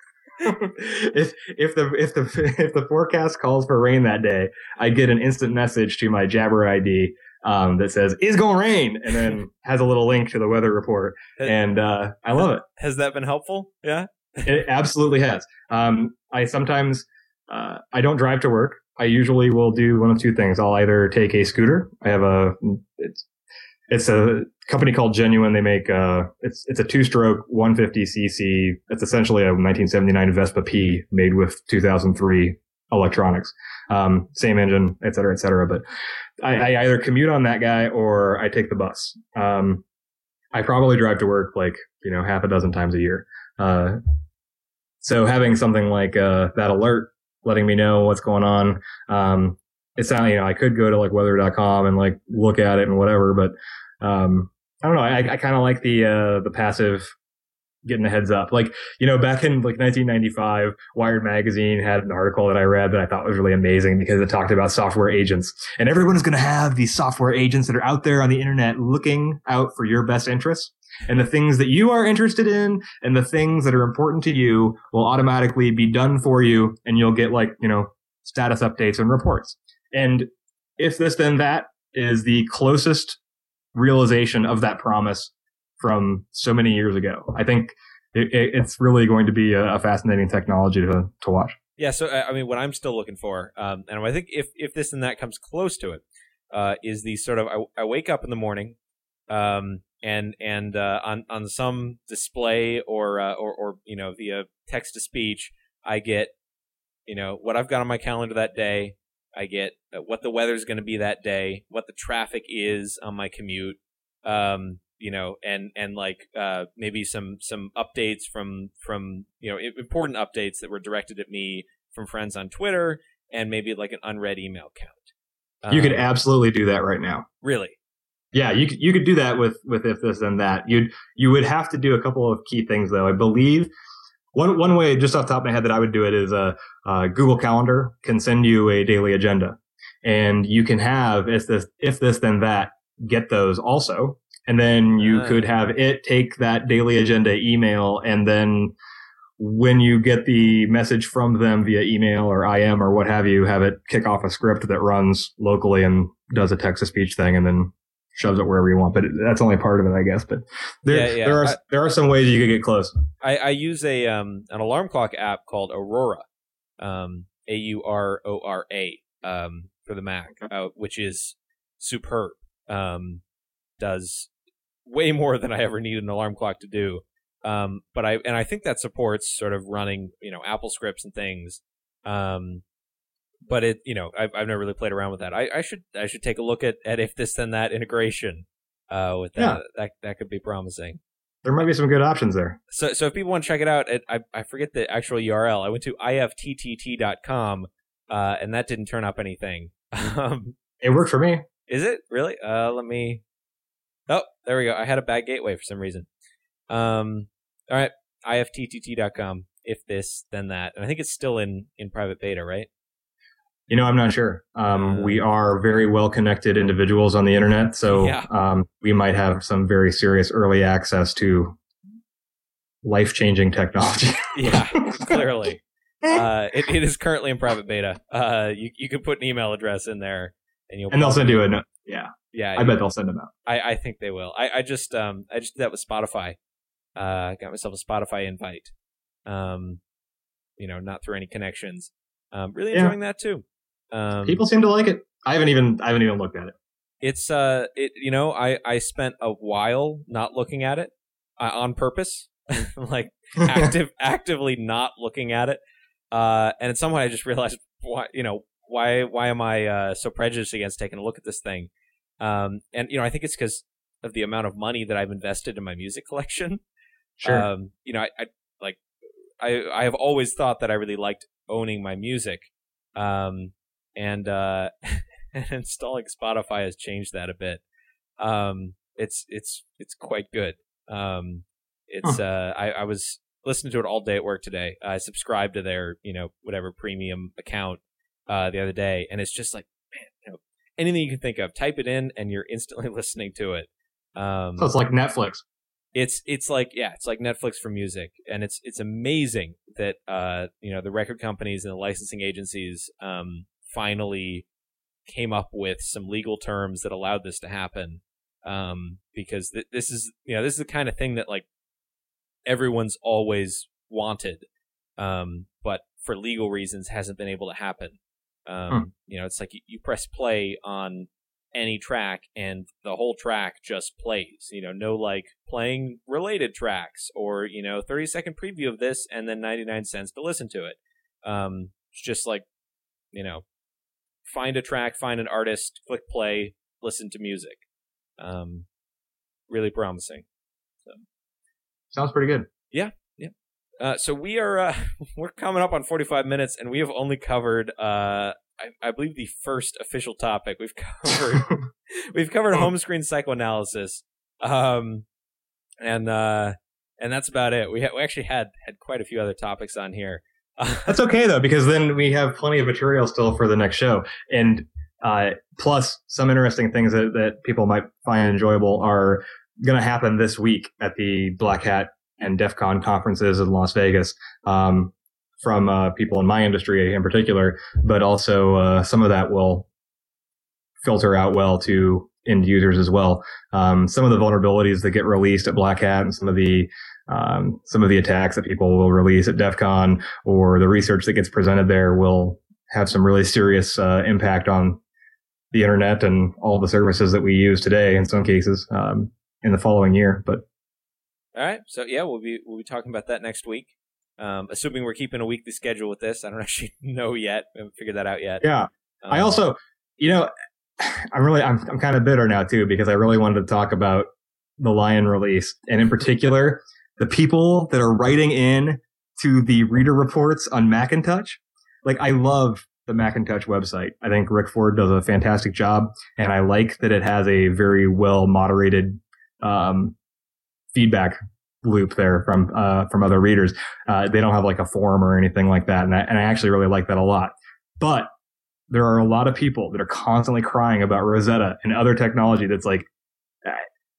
if if the if the if the forecast calls for rain that day, I get an instant message to my Jabber I D um, that says "It's gonna rain," and then has a little link to the weather report, and uh, I love it. Has that been helpful? Yeah, it absolutely has. Um, I sometimes uh, I don't drive to work. I usually will do one of two things. I'll either take a scooter. I have a it's It's a company called Genuine. They make uh it's it's a two-stroke one fifty c c. It's essentially a nineteen seventy-nine Vespa P made with two thousand three electronics. Um, same engine, et cetera, et cetera. But I, I either commute on that guy or I take the bus. Um, I probably drive to work like, you know, half a dozen times a year. Uh, so having something like uh that alert letting me know what's going on, um, it's not, you know, I could go to like weather dot com and like look at it and whatever, but, um, I don't know. I, I kind of like the, uh, the passive getting a heads up. Like, you know, back in like nineteen ninety-five, Wired Magazine had an article that I read that I thought was really amazing because it talked about software agents, and everyone is going to have these software agents that are out there on the internet looking out for your best interests. And the things that you are interested in and the things that are important to you will automatically be done for you. And you'll get like, you know, status updates and reports. And If This Then That is the closest realization of that promise from so many years ago. I think it, it, it's really going to be a, a fascinating technology to, to watch. Yeah. So, I mean, what I'm still looking for, um, and I think if, if This and That comes close to it, uh, is the sort of, I, I wake up in the morning, um, and, and, uh, on, on some display or, uh, or, or, you know, via text to speech, I get, you know, what I've got on my calendar that day. I get what the weather's going to be that day, what the traffic is on my commute, um, you know, and, and like, uh, maybe some, some updates from, from, you know, important updates that were directed at me from friends on Twitter, and maybe like an unread email count. Um, you could absolutely do that right now. Really? Yeah, you could, you could do that with, with If This Then That. You'd, you would have to do a couple of key things though. I believe one, one way just off the top of my head that I would do it is, uh, uh, Google Calendar can send you a daily agenda, and you can have If This, If This Then That get those also. And then you uh. could have it take that daily agenda email, and then when you get the message from them via email or I M or what have you, have it kick off a script that runs locally and does a text to speech thing, and then shoves it wherever you want. But it, that's only part of it, I guess. But there, yeah, yeah. there are I, there are some ways you could get close. I, I use a um, an alarm clock app called Aurora, um, A U R O R A, um, for the Mac, uh, which is superb. Um, does way more than I ever need an alarm clock to do. Um, but I and I think that supports sort of running, you know, Apple scripts and things. Um, but it, you know, I've I've never really played around with that. I, I should I should take a look at, at If This Then That integration. Uh, with that, yeah. that that could be promising. There might be some good options there. So so if people want to check it out, it, I I forget the actual U R L. I went to I F T T T dot com, uh, and that didn't turn up anything. um, it worked for me. Is it really? Uh, let me. Oh, there we go. I had a bad gateway for some reason. Um, all right, I F T T T dot com. If This Then That, and I think it's still in, in private beta, right? You know, I'm not sure. Um, we are very well connected individuals on the internet, so Yeah. um, we might have some very serious early access to life changing technology. Yeah, clearly. Uh, it, it is currently in private beta. Uh, you you can put an email address in there, and you'll and they'll send you a note. Yeah, yeah. I you, bet they'll send them out. I, I think they will. I, I just um I just did that with Spotify. Uh, got myself a Spotify invite. Um, you know, not through any connections. Um, really Yeah. enjoying that too. Um, People seem to like it. I haven't even I haven't even looked at it. It's uh, it you know, I I spent a while not looking at it uh, on purpose, like active actively not looking at it. Uh, and at some point I just realized why you know why why am I uh, so prejudiced against taking a look at this thing? Um, and you know I think it's because of the amount of money that I've invested in my music collection. Sure. Um, you know I, I like I I have always thought that I really liked owning my music. Um, and uh, installing Spotify has changed that a bit. Um, it's it's it's quite good. Um, it's Huh. uh, I, I was listening to it all day at work today. I subscribed to their you know whatever premium account uh, the other day, and it's just like man, you know, anything you can think of, type it in, and you're instantly listening to it. Um, So it's like Netflix. It's it's like yeah, it's like Netflix for music, and it's it's amazing that uh you know the record companies and the licensing agencies um finally came up with some legal terms that allowed this to happen. Um, because th- this is you know this is the kind of thing that like everyone's always wanted, um, but for legal reasons hasn't been able to happen. Um, Hmm. You know, it's like you, you press play on any track and the whole track just plays, you know, no like playing related tracks or, you know, thirty second preview of this and then ninety-nine cents to listen to it. Um, it's just like, you know, find a track, find an artist, click play, listen to music. Um, really promising. So. Sounds pretty good. Yeah. Yeah. Uh, so we are, uh, we're coming up on forty-five minutes and we have only covered, uh, I, I believe the first official topic we've covered. we've covered home screen psychoanalysis, um, and uh, and that's about it. We, ha- we actually had had quite a few other topics on here. That's okay though, because then we have plenty of material still for the next show, and uh, plus some interesting things that, that people might find enjoyable are going to happen this week at the Black Hat and DEF CON conferences in Las Vegas. Um, from uh, people in my industry in particular, but also uh, some of that will filter out well to end users as well. Um, some of the vulnerabilities that get released at Black Hat and some of the um, some of the attacks that people will release at DEF CON or the research that gets presented there will have some really serious uh, impact on the internet and all the services that we use today in some cases um, in the following year. But all right, so yeah, we'll be we'll be talking about that next week. Um, assuming we're keeping a weekly schedule with this. I don't actually know yet. I haven't figured that out yet. Yeah. Um, I also, you know, I'm really, I'm, I'm kind of bitter now too, because I really wanted to talk about the Lion release. And in particular, the people that are writing in to the reader reports on Macintosh. Like, I love the Macintosh website. I think Rick Ford does a fantastic job. And I like that it has a very well moderated, um, feedback loop there from uh from other readers. Uh they don't have like a forum or anything like that, and I, and I actually really like that a lot. But there are a lot of people that are constantly crying about Rosetta and other technology that's like, I,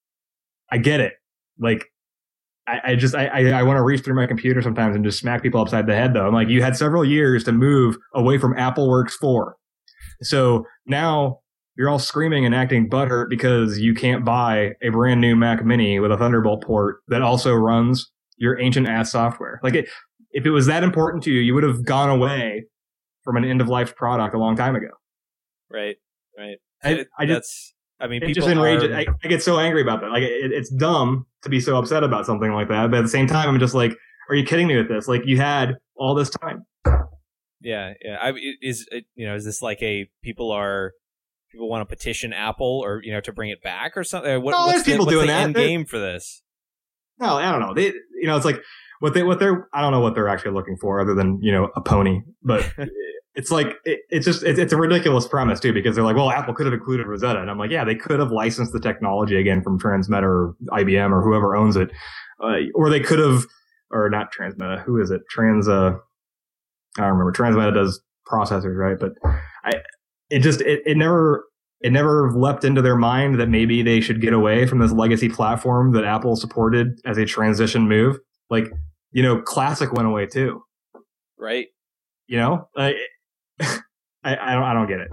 I get it. Like, I, I just I I, I want to reach through my computer sometimes and just smack people upside the head though. I'm like, you had several years to move away from AppleWorks four, so now you're all screaming and acting butthurt because you can't buy a brand new Mac Mini with a Thunderbolt port that also runs your ancient ass software. Like, it, if it was that important to you, you would have gone away from an end of life product a long time ago. Right, right. I, It, I just, that's, I mean, it people just enrages. are, I, I get so angry about that. Like, it, it's dumb to be so upset about something like that, but at the same time, I'm just like, are you kidding me with this? Like, you had all this time. Yeah, yeah. I, is it, you know, is this like a people are people want to petition Apple or you know to bring it back or something? What, No, what's there's the, people what's doing the that. end game for this? No, I don't know. They, you know, it's like what they, what they're, I don't know what they're actually looking for other than, you know, a pony, but it's like, it, it's just, it, it's a ridiculous premise too, because they're like, well, Apple could have included Rosetta. And I'm like, yeah, they could have licensed the technology again from Transmeta or I B M or whoever owns it. Uh, or they could have, or not Transmeta, who is it? Trans, uh, I don't remember. Transmeta does processors, right? But I, it just it, it never it never leapt into their mind that maybe they should get away from this legacy platform that Apple supported as a transition move. Like, you know, Classic went away too, right? You know, like, I I don't I don't get it.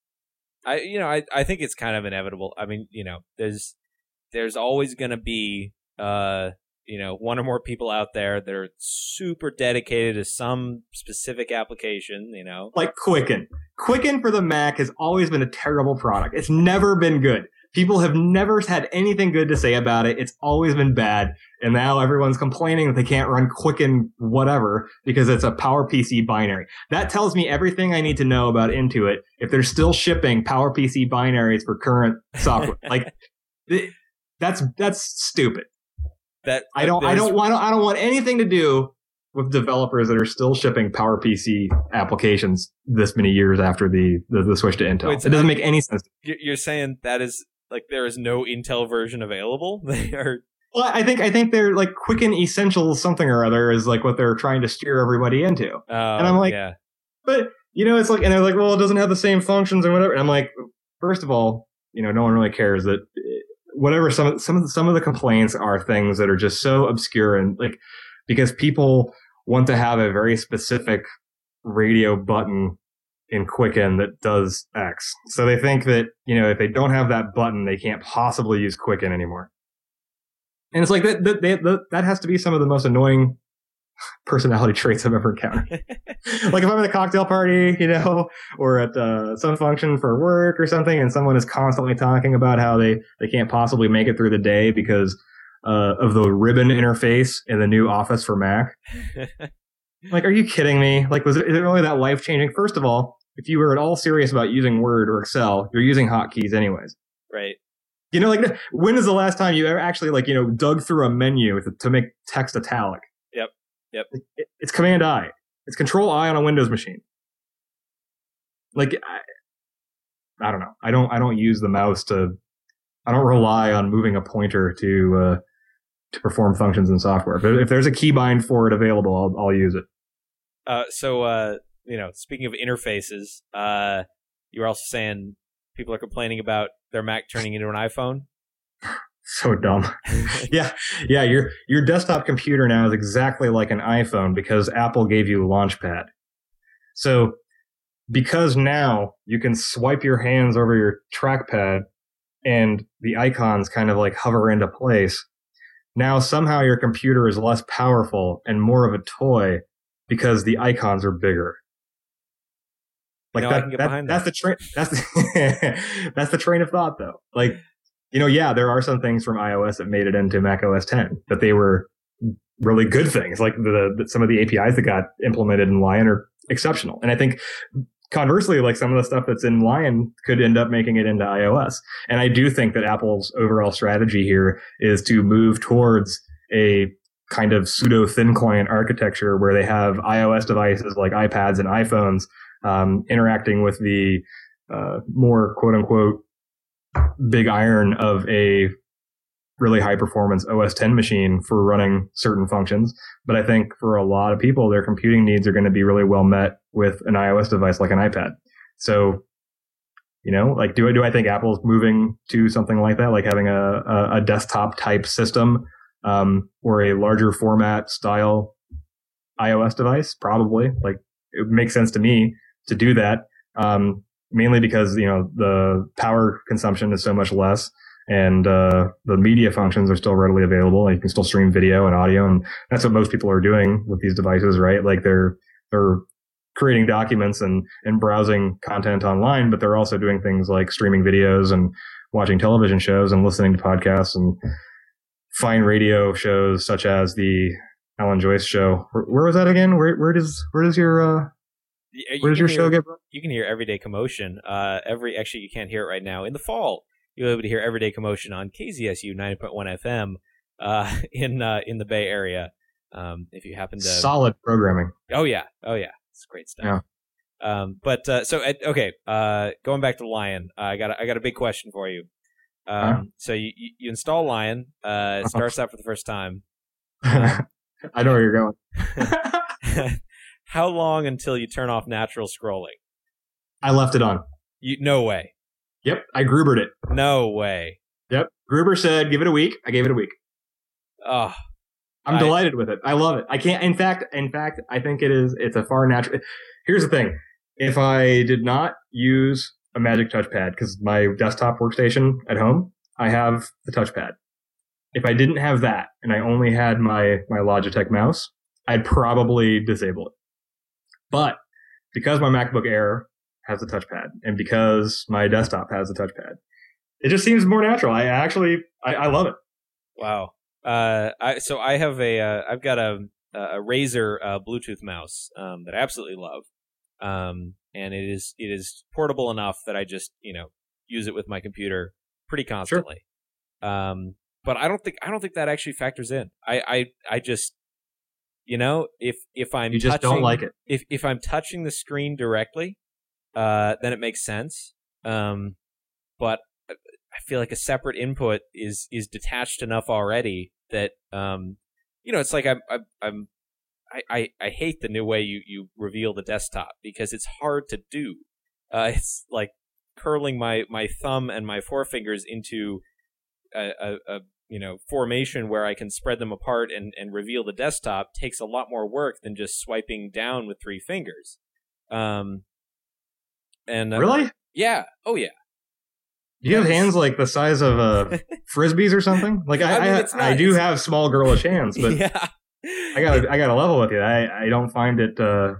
I you know I I think it's kind of inevitable. I mean, you know, there's there's always going to be uh you know one or more people out there that are super dedicated to some specific application. You know, like Quicken. Quicken for the Mac has always been a terrible product. It's never been good. People have never had anything good to say about it. It's always been bad. And now everyone's complaining that they can't run Quicken whatever because it's a PowerPC binary. That tells me everything I need to know about Intuit if they're still shipping PowerPC binaries for current software. Like it, that's that's stupid. That I don't I don't want I don't want anything to do with developers that are still shipping PowerPC applications this many years after the the, the switch to Intel. Wait, so it doesn't make any sense. You're saying that is like there is no Intel version available? They are. Well, I think I think they're like Quicken Essentials something or other is like what they're trying to steer everybody into. Oh, and I'm like, yeah. But you know, it's like, and they're like, well, it doesn't have the same functions and whatever. And I'm like, first of all, you know, no one really cares that whatever some of some of the, some of the complaints are things that are just so obscure and like because people want to have a very specific radio button in Quicken that does X. So they think that, you know, if they don't have that button, they can't possibly use Quicken anymore. And it's like that, that, that, that has to be some of the most annoying personality traits I've ever encountered. Like if I'm at a cocktail party, you know, or at uh, some function for work or something, and someone is constantly talking about how they, they can't possibly make it through the day because uh, of the ribbon interface in the new Office for Mac. Like, are you kidding me? Like, was it, is it really that life-changing? First of all, if you were at all serious about using Word or Excel, you're using hotkeys anyways. Right. You know, like, when is the last time you ever actually, like, you know, dug through a menu to, to make text italic? Yep. Yep. It, it's Command I. It's Control I on a Windows machine. Like, I, I don't know. I don't. I don't use the mouse to. I don't rely on moving a pointer to uh, to perform functions in software. But if there's a keybind for it available, I'll, I'll use it. Uh, so, uh, you know, speaking of interfaces, uh, you were also saying people are complaining about their Mac turning into an iPhone. So dumb. yeah. Yeah. Your, your desktop computer now is exactly like an iPhone because Apple gave you Launchpad. So because now you can swipe your hands over your trackpad and the icons kind of like hover into place. Now somehow your computer is less powerful and more of a toy because the icons are bigger. Like you know, that, I can get that, behind that's that. the train. That's the, that's the train of thought, though. Like, you know, yeah, there are some things from iOS that made it into Mac O S ten, but they were really good things. Like the, the some of the A P Is that got implemented in Lion are exceptional, and I think conversely, like some of the stuff that's in Lion could end up making it into iOS. And I do think that Apple's overall strategy here is to move towards a kind of pseudo thin client architecture where they have iOS devices like iPads and iPhones um, interacting with the uh, more quote unquote big iron of a really high performance O S ten machine for running certain functions. But I think for a lot of people, their computing needs are going to be really well met with an iOS device like an iPad. So, you know, like, do I, do I think Apple's moving to something like that, like having a, a, a desktop type system, um, or a larger format style iOS device? Probably. Like, it makes sense to me to do that. Um, mainly because, you know, the power consumption is so much less. And uh, the media functions are still readily available. You can still stream video and audio, and that's what most people are doing with these devices, right? Like they're they're creating documents and and browsing content online, but they're also doing things like streaming videos and watching television shows and listening to podcasts and fine radio shows such as the Alan Joyce show. Where, where was that again? Where where does where does your uh, you where does your hear, show get? You can hear Everyday Commotion. Uh, every actually you can't hear it right now. In the fall, you'll be able to hear Everyday Commotion on K Z S U ninety point one F M uh, in uh, in the Bay Area. Um, if you happen to solid programming. Oh yeah, oh yeah, it's great stuff. Yeah. Um, but uh, so okay, uh, going back to Lion, uh, I got a, I got a big question for you. Um, huh? So you, you you install Lion, uh, it starts out for the first time. Um, I know where you're going. how long until you turn off natural scrolling? I left it on. You, no way. Yep, I Grubered it. No way. Yep, Gruber said give it a week. I gave it a week. Oh, I'm I, delighted with it. I love it. I can't. In fact, in fact, I think it is. It's a far natural. Here's the thing: if I did not use a Magic Touchpad, because my desktop workstation at home, I have the touchpad. If I didn't have that, and I only had my my Logitech mouse, I'd probably disable it. But because my MacBook Air has the touchpad, and because my desktop has the touchpad, it just seems more natural. I actually, I, I love it. Wow. Uh, I so I have a, uh, I've got a a Razer uh, Bluetooth mouse um, that I absolutely love, um, and it is it is portable enough that I just you know use it with my computer pretty constantly. Sure. Um, but I don't think I don't think that actually factors in. I I, I just you know if if I'm you just touching, don't like it. If if I'm touching the screen directly, uh, then it makes sense. Um, but I feel like a separate input is is detached enough already that um, you know it's like I'm I'm, I'm I, I I hate the new way you, you reveal the desktop because it's hard to do. Uh, it's like curling my, my thumb and my forefingers into a, a, a you know formation where I can spread them apart and, and reveal the desktop takes a lot more work than just swiping down with three fingers. Um, and uh, really, yeah, oh yeah. Do you have hands like the size of uh, frisbees or something? Like I, I, mean, I, I do have small girlish hands, but yeah. I got I got to level with you. I, I don't find it. Uh,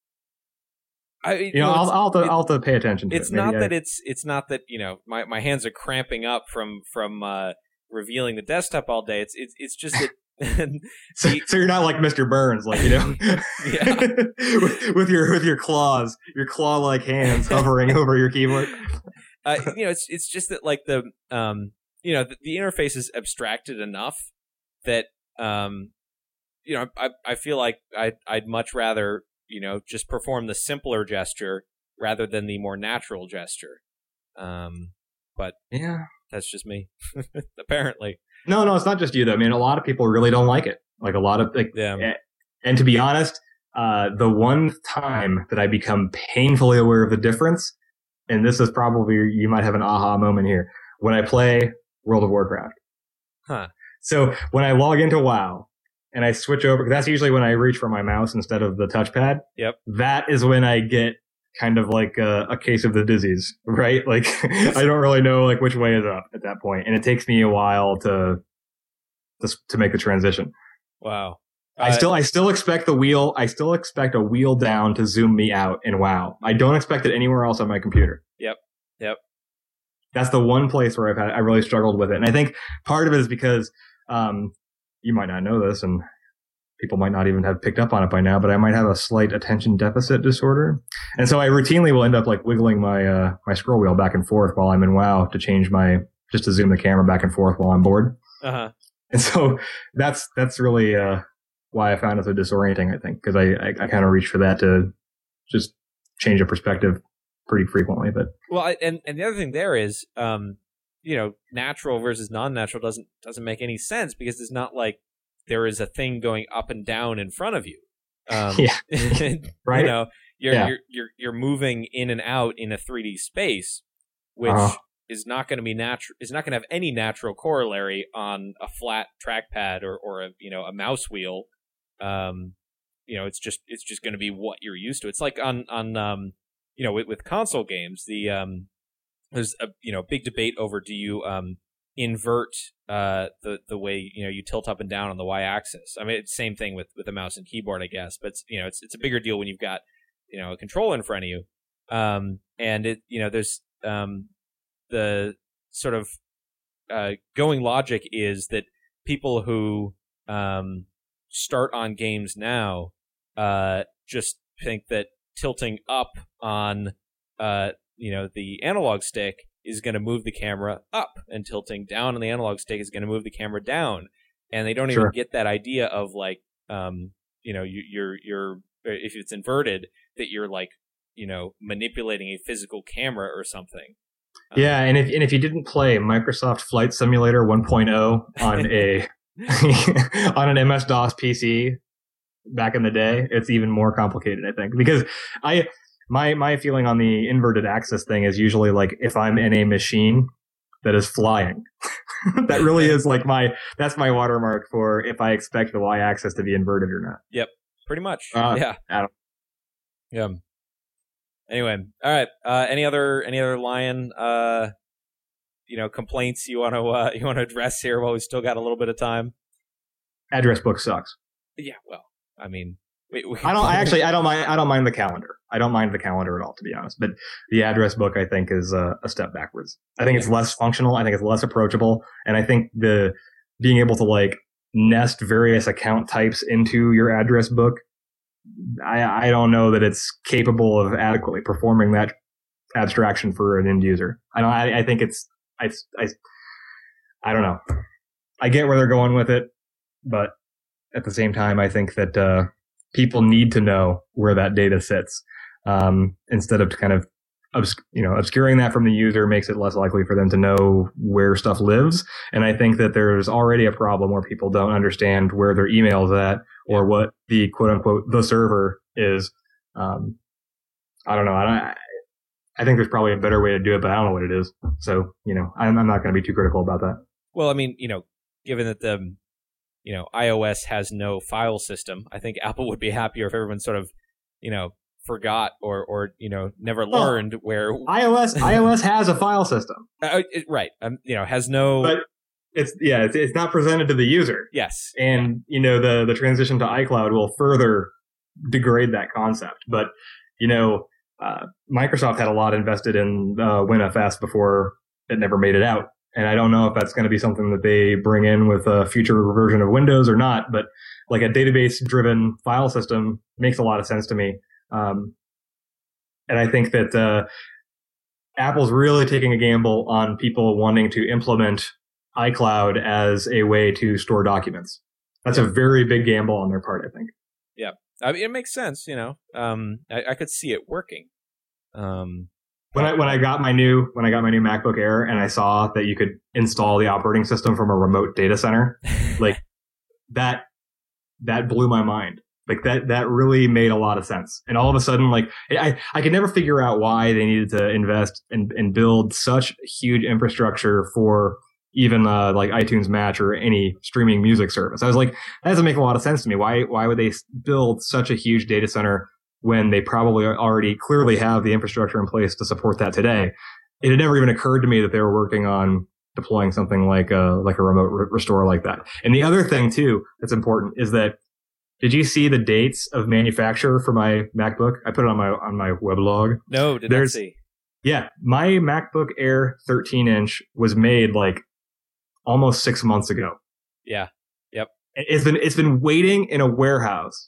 I, you know, I'll I'll have, to, it, I'll have to pay attention to it's it. It's not I, that it's it's not that you know my, my hands are cramping up from from uh, revealing the desktop all day. It's it's it's just that. so, the, so you're not like Mister Burns, like you know, yeah, with, with your with your claws, your claw-like hands hovering over your keyboard. Uh, you know, it's it's just that like the um, you know, the, the interface is abstracted enough that um, you know, I I feel like I I'd much rather you know just perform the simpler gesture rather than the more natural gesture. Um, but yeah, that's just me, apparently. No, no, it's not just you though. I mean, a lot of people really don't like it. Like a lot of like, yeah. And to be honest, uh, the one time that I become painfully aware of the difference. And this is probably, you might have an aha moment here, when I play World of Warcraft. Huh. So when I log into WoW and I switch over, that's usually when I reach for my mouse instead of the touchpad. Yep. That is when I get kind of like a, a case of the disease, right? Like I don't really know like which way is up at that point. And it takes me a while to, to, to make the transition. Wow. I still, I still expect the wheel. I still expect a wheel down to zoom me out in WoW. I don't expect it anywhere else on my computer. Yep. Yep. That's the one place where I've had, I really struggled with it. And I think part of it is because, um, you might not know this and people might not even have picked up on it by now, but I might have a slight attention deficit disorder. And so I routinely will end up like wiggling my, uh, my scroll wheel back and forth while I'm in WoW to change my, just to zoom the camera back and forth while I'm bored. Uh-huh. And so that's, that's really, uh, why I found it so disorienting, I think, because I, I, I kind of reach for that to just change a perspective pretty frequently. But well, I, and and the other thing there is, um, you know, natural versus non-natural doesn't doesn't make any sense because it's not like there is a thing going up and down in front of you. Um, yeah, right. You know, you're, yeah. you're you're you're moving in and out in a three D space, which uh-huh. is not going to be natural. Is not going to have any natural corollary on a flat trackpad or or a you know a mouse wheel. Um, you know, it's just it's just going to be what you're used to. It's like on on um, you know, with, with console games, the um, there's a you know big debate over do you um invert uh the the way you know you tilt up and down on the y-axis. I mean, it's the same thing with with a mouse and keyboard, I guess, but it's, you know, it's it's a bigger deal when you've got you know a controller in front of you. Um, and it you know there's um the sort of uh going logic is that people who um. start on games now uh just think that tilting up on uh you know the analog stick is going to move the camera up and tilting down on the analog stick is going to move the camera down, and they don't Sure. even get that idea of like um you know you, you're you're if it's inverted that you're like you know manipulating a physical camera or something. Yeah, um, and if and if you didn't play Microsoft Flight Simulator one point oh on a on an M S DOS P C, back in the day, it's even more complicated, I think, because I my my feeling on the inverted axis thing is usually like if I'm in a machine that is flying. That really is like my that's my watermark for if I expect the y-axis to be inverted or not. Yep, pretty much. Uh, yeah. Adam. Yeah. Anyway, all right. Uh, any other any other Lion uh, you know complaints you want to uh, you want to address here while we still got a little bit of time? Address book sucks. Yeah. Well, I mean, we, we, I don't I actually I don't mind I don't mind the calendar. I don't mind the calendar at all, to be honest. But the address book, I think, is a, a step backwards. I think it's less functional. I think it's less approachable, and I think the being able to like nest various account types into your address book, I, I don't know that it's capable of adequately performing that abstraction for an end user. I don't. I, I think it's. I, I. I don't know. I get where they're going with it, but at the same time, I think that uh, people need to know where that data sits. Um, instead of kind of, obs- you know, obscuring that from the user makes it less likely for them to know where stuff lives. And I think that there's already a problem where people don't understand where their email is at or what the quote unquote the server is. Um, I don't know. I, I think there's probably a better way to do it, but I don't know what it is. So, you know, I'm, I'm not going to be too critical about that. Well, I mean, you know, given that the, you know, iOS has no file system, I think Apple would be happier if everyone sort of, you know, forgot or or you know never learned oh, where iOS iOS has a file system, uh, it, right? Um, you know, has no, but it's yeah, it's, it's not presented to the user. Yes, and you know the the transition to iCloud will further degrade that concept. But you know, uh, Microsoft had a lot invested in uh, WinFS before it never made it out, and I don't know if that's going to be something that they bring in with a future version of Windows or not. But like a database-driven file system makes a lot of sense to me. Um, and I think that, uh, Apple's really taking a gamble on people wanting to implement iCloud as a way to store documents. That's a very big gamble on their part, I think. Yeah. I mean, it makes sense, you know, um, I, I could see it working. Um, when I, when I got my new, when I got my new MacBook Air and I saw that you could install the operating system from a remote data center, like that, that blew my mind. Like that, that really made a lot of sense. And all of a sudden, like I, I could never figure out why they needed to invest and, and build such huge infrastructure for even uh, like iTunes Match or any streaming music service. I was like, that doesn't make a lot of sense to me. Why, why would they build such a huge data center when they probably already clearly have the infrastructure in place to support that today? It had never even occurred to me that they were working on deploying something like a, like a remote re- restore like that. And the other thing too that's important is that, did you see the dates of manufacture for my MacBook? I put it on my on my weblog. No, did not see. Yeah, my MacBook Air thirteen inch was made like almost six months ago. Yeah. Yep. It's been it's been waiting in a warehouse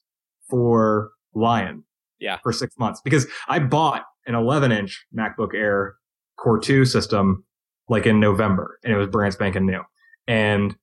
for Lion. Yeah. For six months because I bought an eleven inch MacBook Air Core two system like in November, and it was brand spanking new. And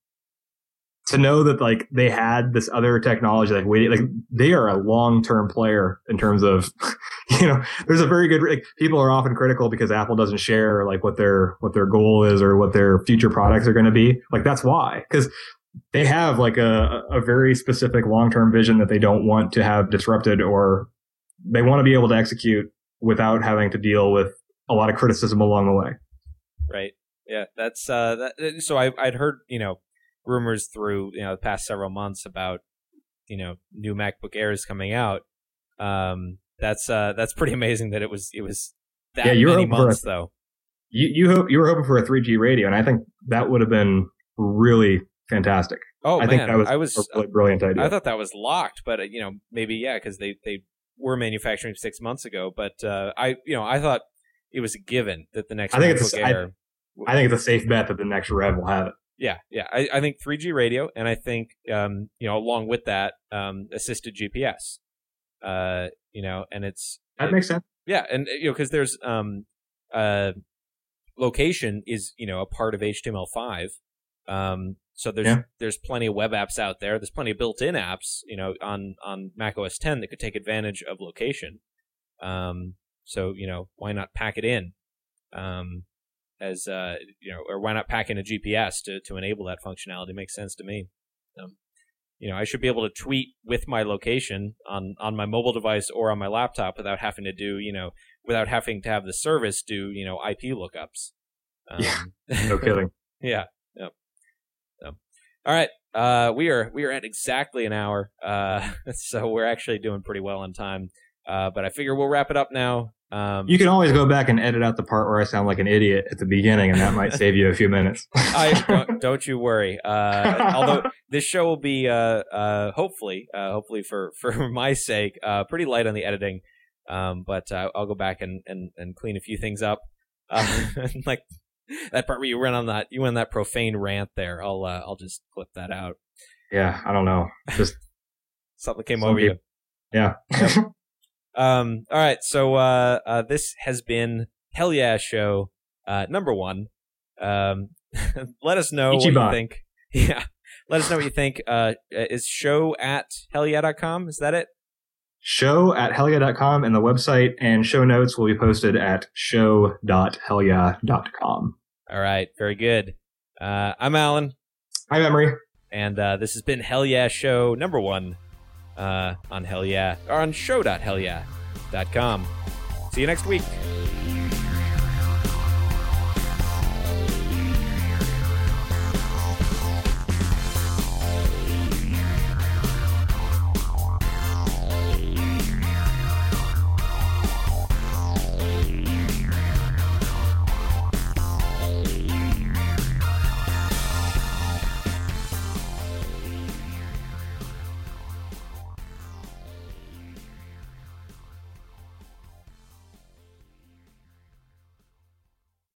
to know that like they had this other technology, like waiting, like they are a long-term player in terms of, you know, there's a very good, like people are often critical because Apple doesn't share like what their, what their goal is or what their future products are going to be. Like that's why, because they have like a, a very specific long-term vision that they don't want to have disrupted, or they want to be able to execute without having to deal with a lot of criticism along the way. Right. Yeah. That's, uh, that, so I, I'd heard, you know, rumors through, you know, the past several months about, you know, new MacBook Airs coming out. Um, that's uh, that's pretty amazing that it was it was that yeah, you many were months a, though. You you hope you were hoping for a three G radio, and I think that would have been really fantastic. Oh I man, think that was, I was a really brilliant idea. I thought that was locked, but uh, you know, maybe yeah, because they they were manufacturing six months ago. But uh, I you know I thought it was a given that the next I think MacBook it's a, Air. I, I think it's a safe bet that the next Rev will have it. Yeah, yeah. I, I think three G radio, and I think um, you know, along with that, um, assisted G P S. Uh, you know, and it's that it, makes sense. Yeah, and you know, because there's um, uh, location is you know a part of H T M L five. Um, so there's yeah. there's plenty of web apps out there. There's plenty of built-in apps, you know, on on Mac O S ten that could take advantage of location. Um, so you know, why not pack it in? Um, as uh, you know, or why not pack in a G P S to, to enable that functionality? Makes sense to me. Um, you know, I should be able to tweet with my location on, on my mobile device or on my laptop without having to do, you know, without having to have the service do, you know, I P lookups. Um, yeah, no kidding. yeah. Yep. So, all right. Uh, we are we are at exactly an hour. Uh, so we're actually doing pretty well on time. Uh, but I figure we'll wrap it up now. Um, you can always go back and edit out the part where I sound like an idiot at the beginning, and that might save you a few minutes. I don't, don't you worry. Uh, although this show will be, uh, uh, hopefully, uh, hopefully for, for my sake, uh, pretty light on the editing. Um, but uh, I'll go back and, and, and clean a few things up. Uh, like that part where you went on that, you went on that profane rant there. I'll, uh, I'll just clip that out. Yeah, I don't know. Just something came over people. you. Yeah. Yep. Um, all right, so uh, uh, this has been Hell Yeah Show uh, number one. Um, let us know Ichiban. what you think. Yeah, let us know what you think. Uh, is show at hell yeah dot com? Is that it? Show at hell yeah dot com, and the website and show notes will be posted at show dot hell yeah dot com. All right, very good. Uh, I'm Alan. I'm Emery. And uh, this has been Hell Yeah Show number one. Uh, on Hell Yeah, or on show dot hell yeah dot com. See you next week.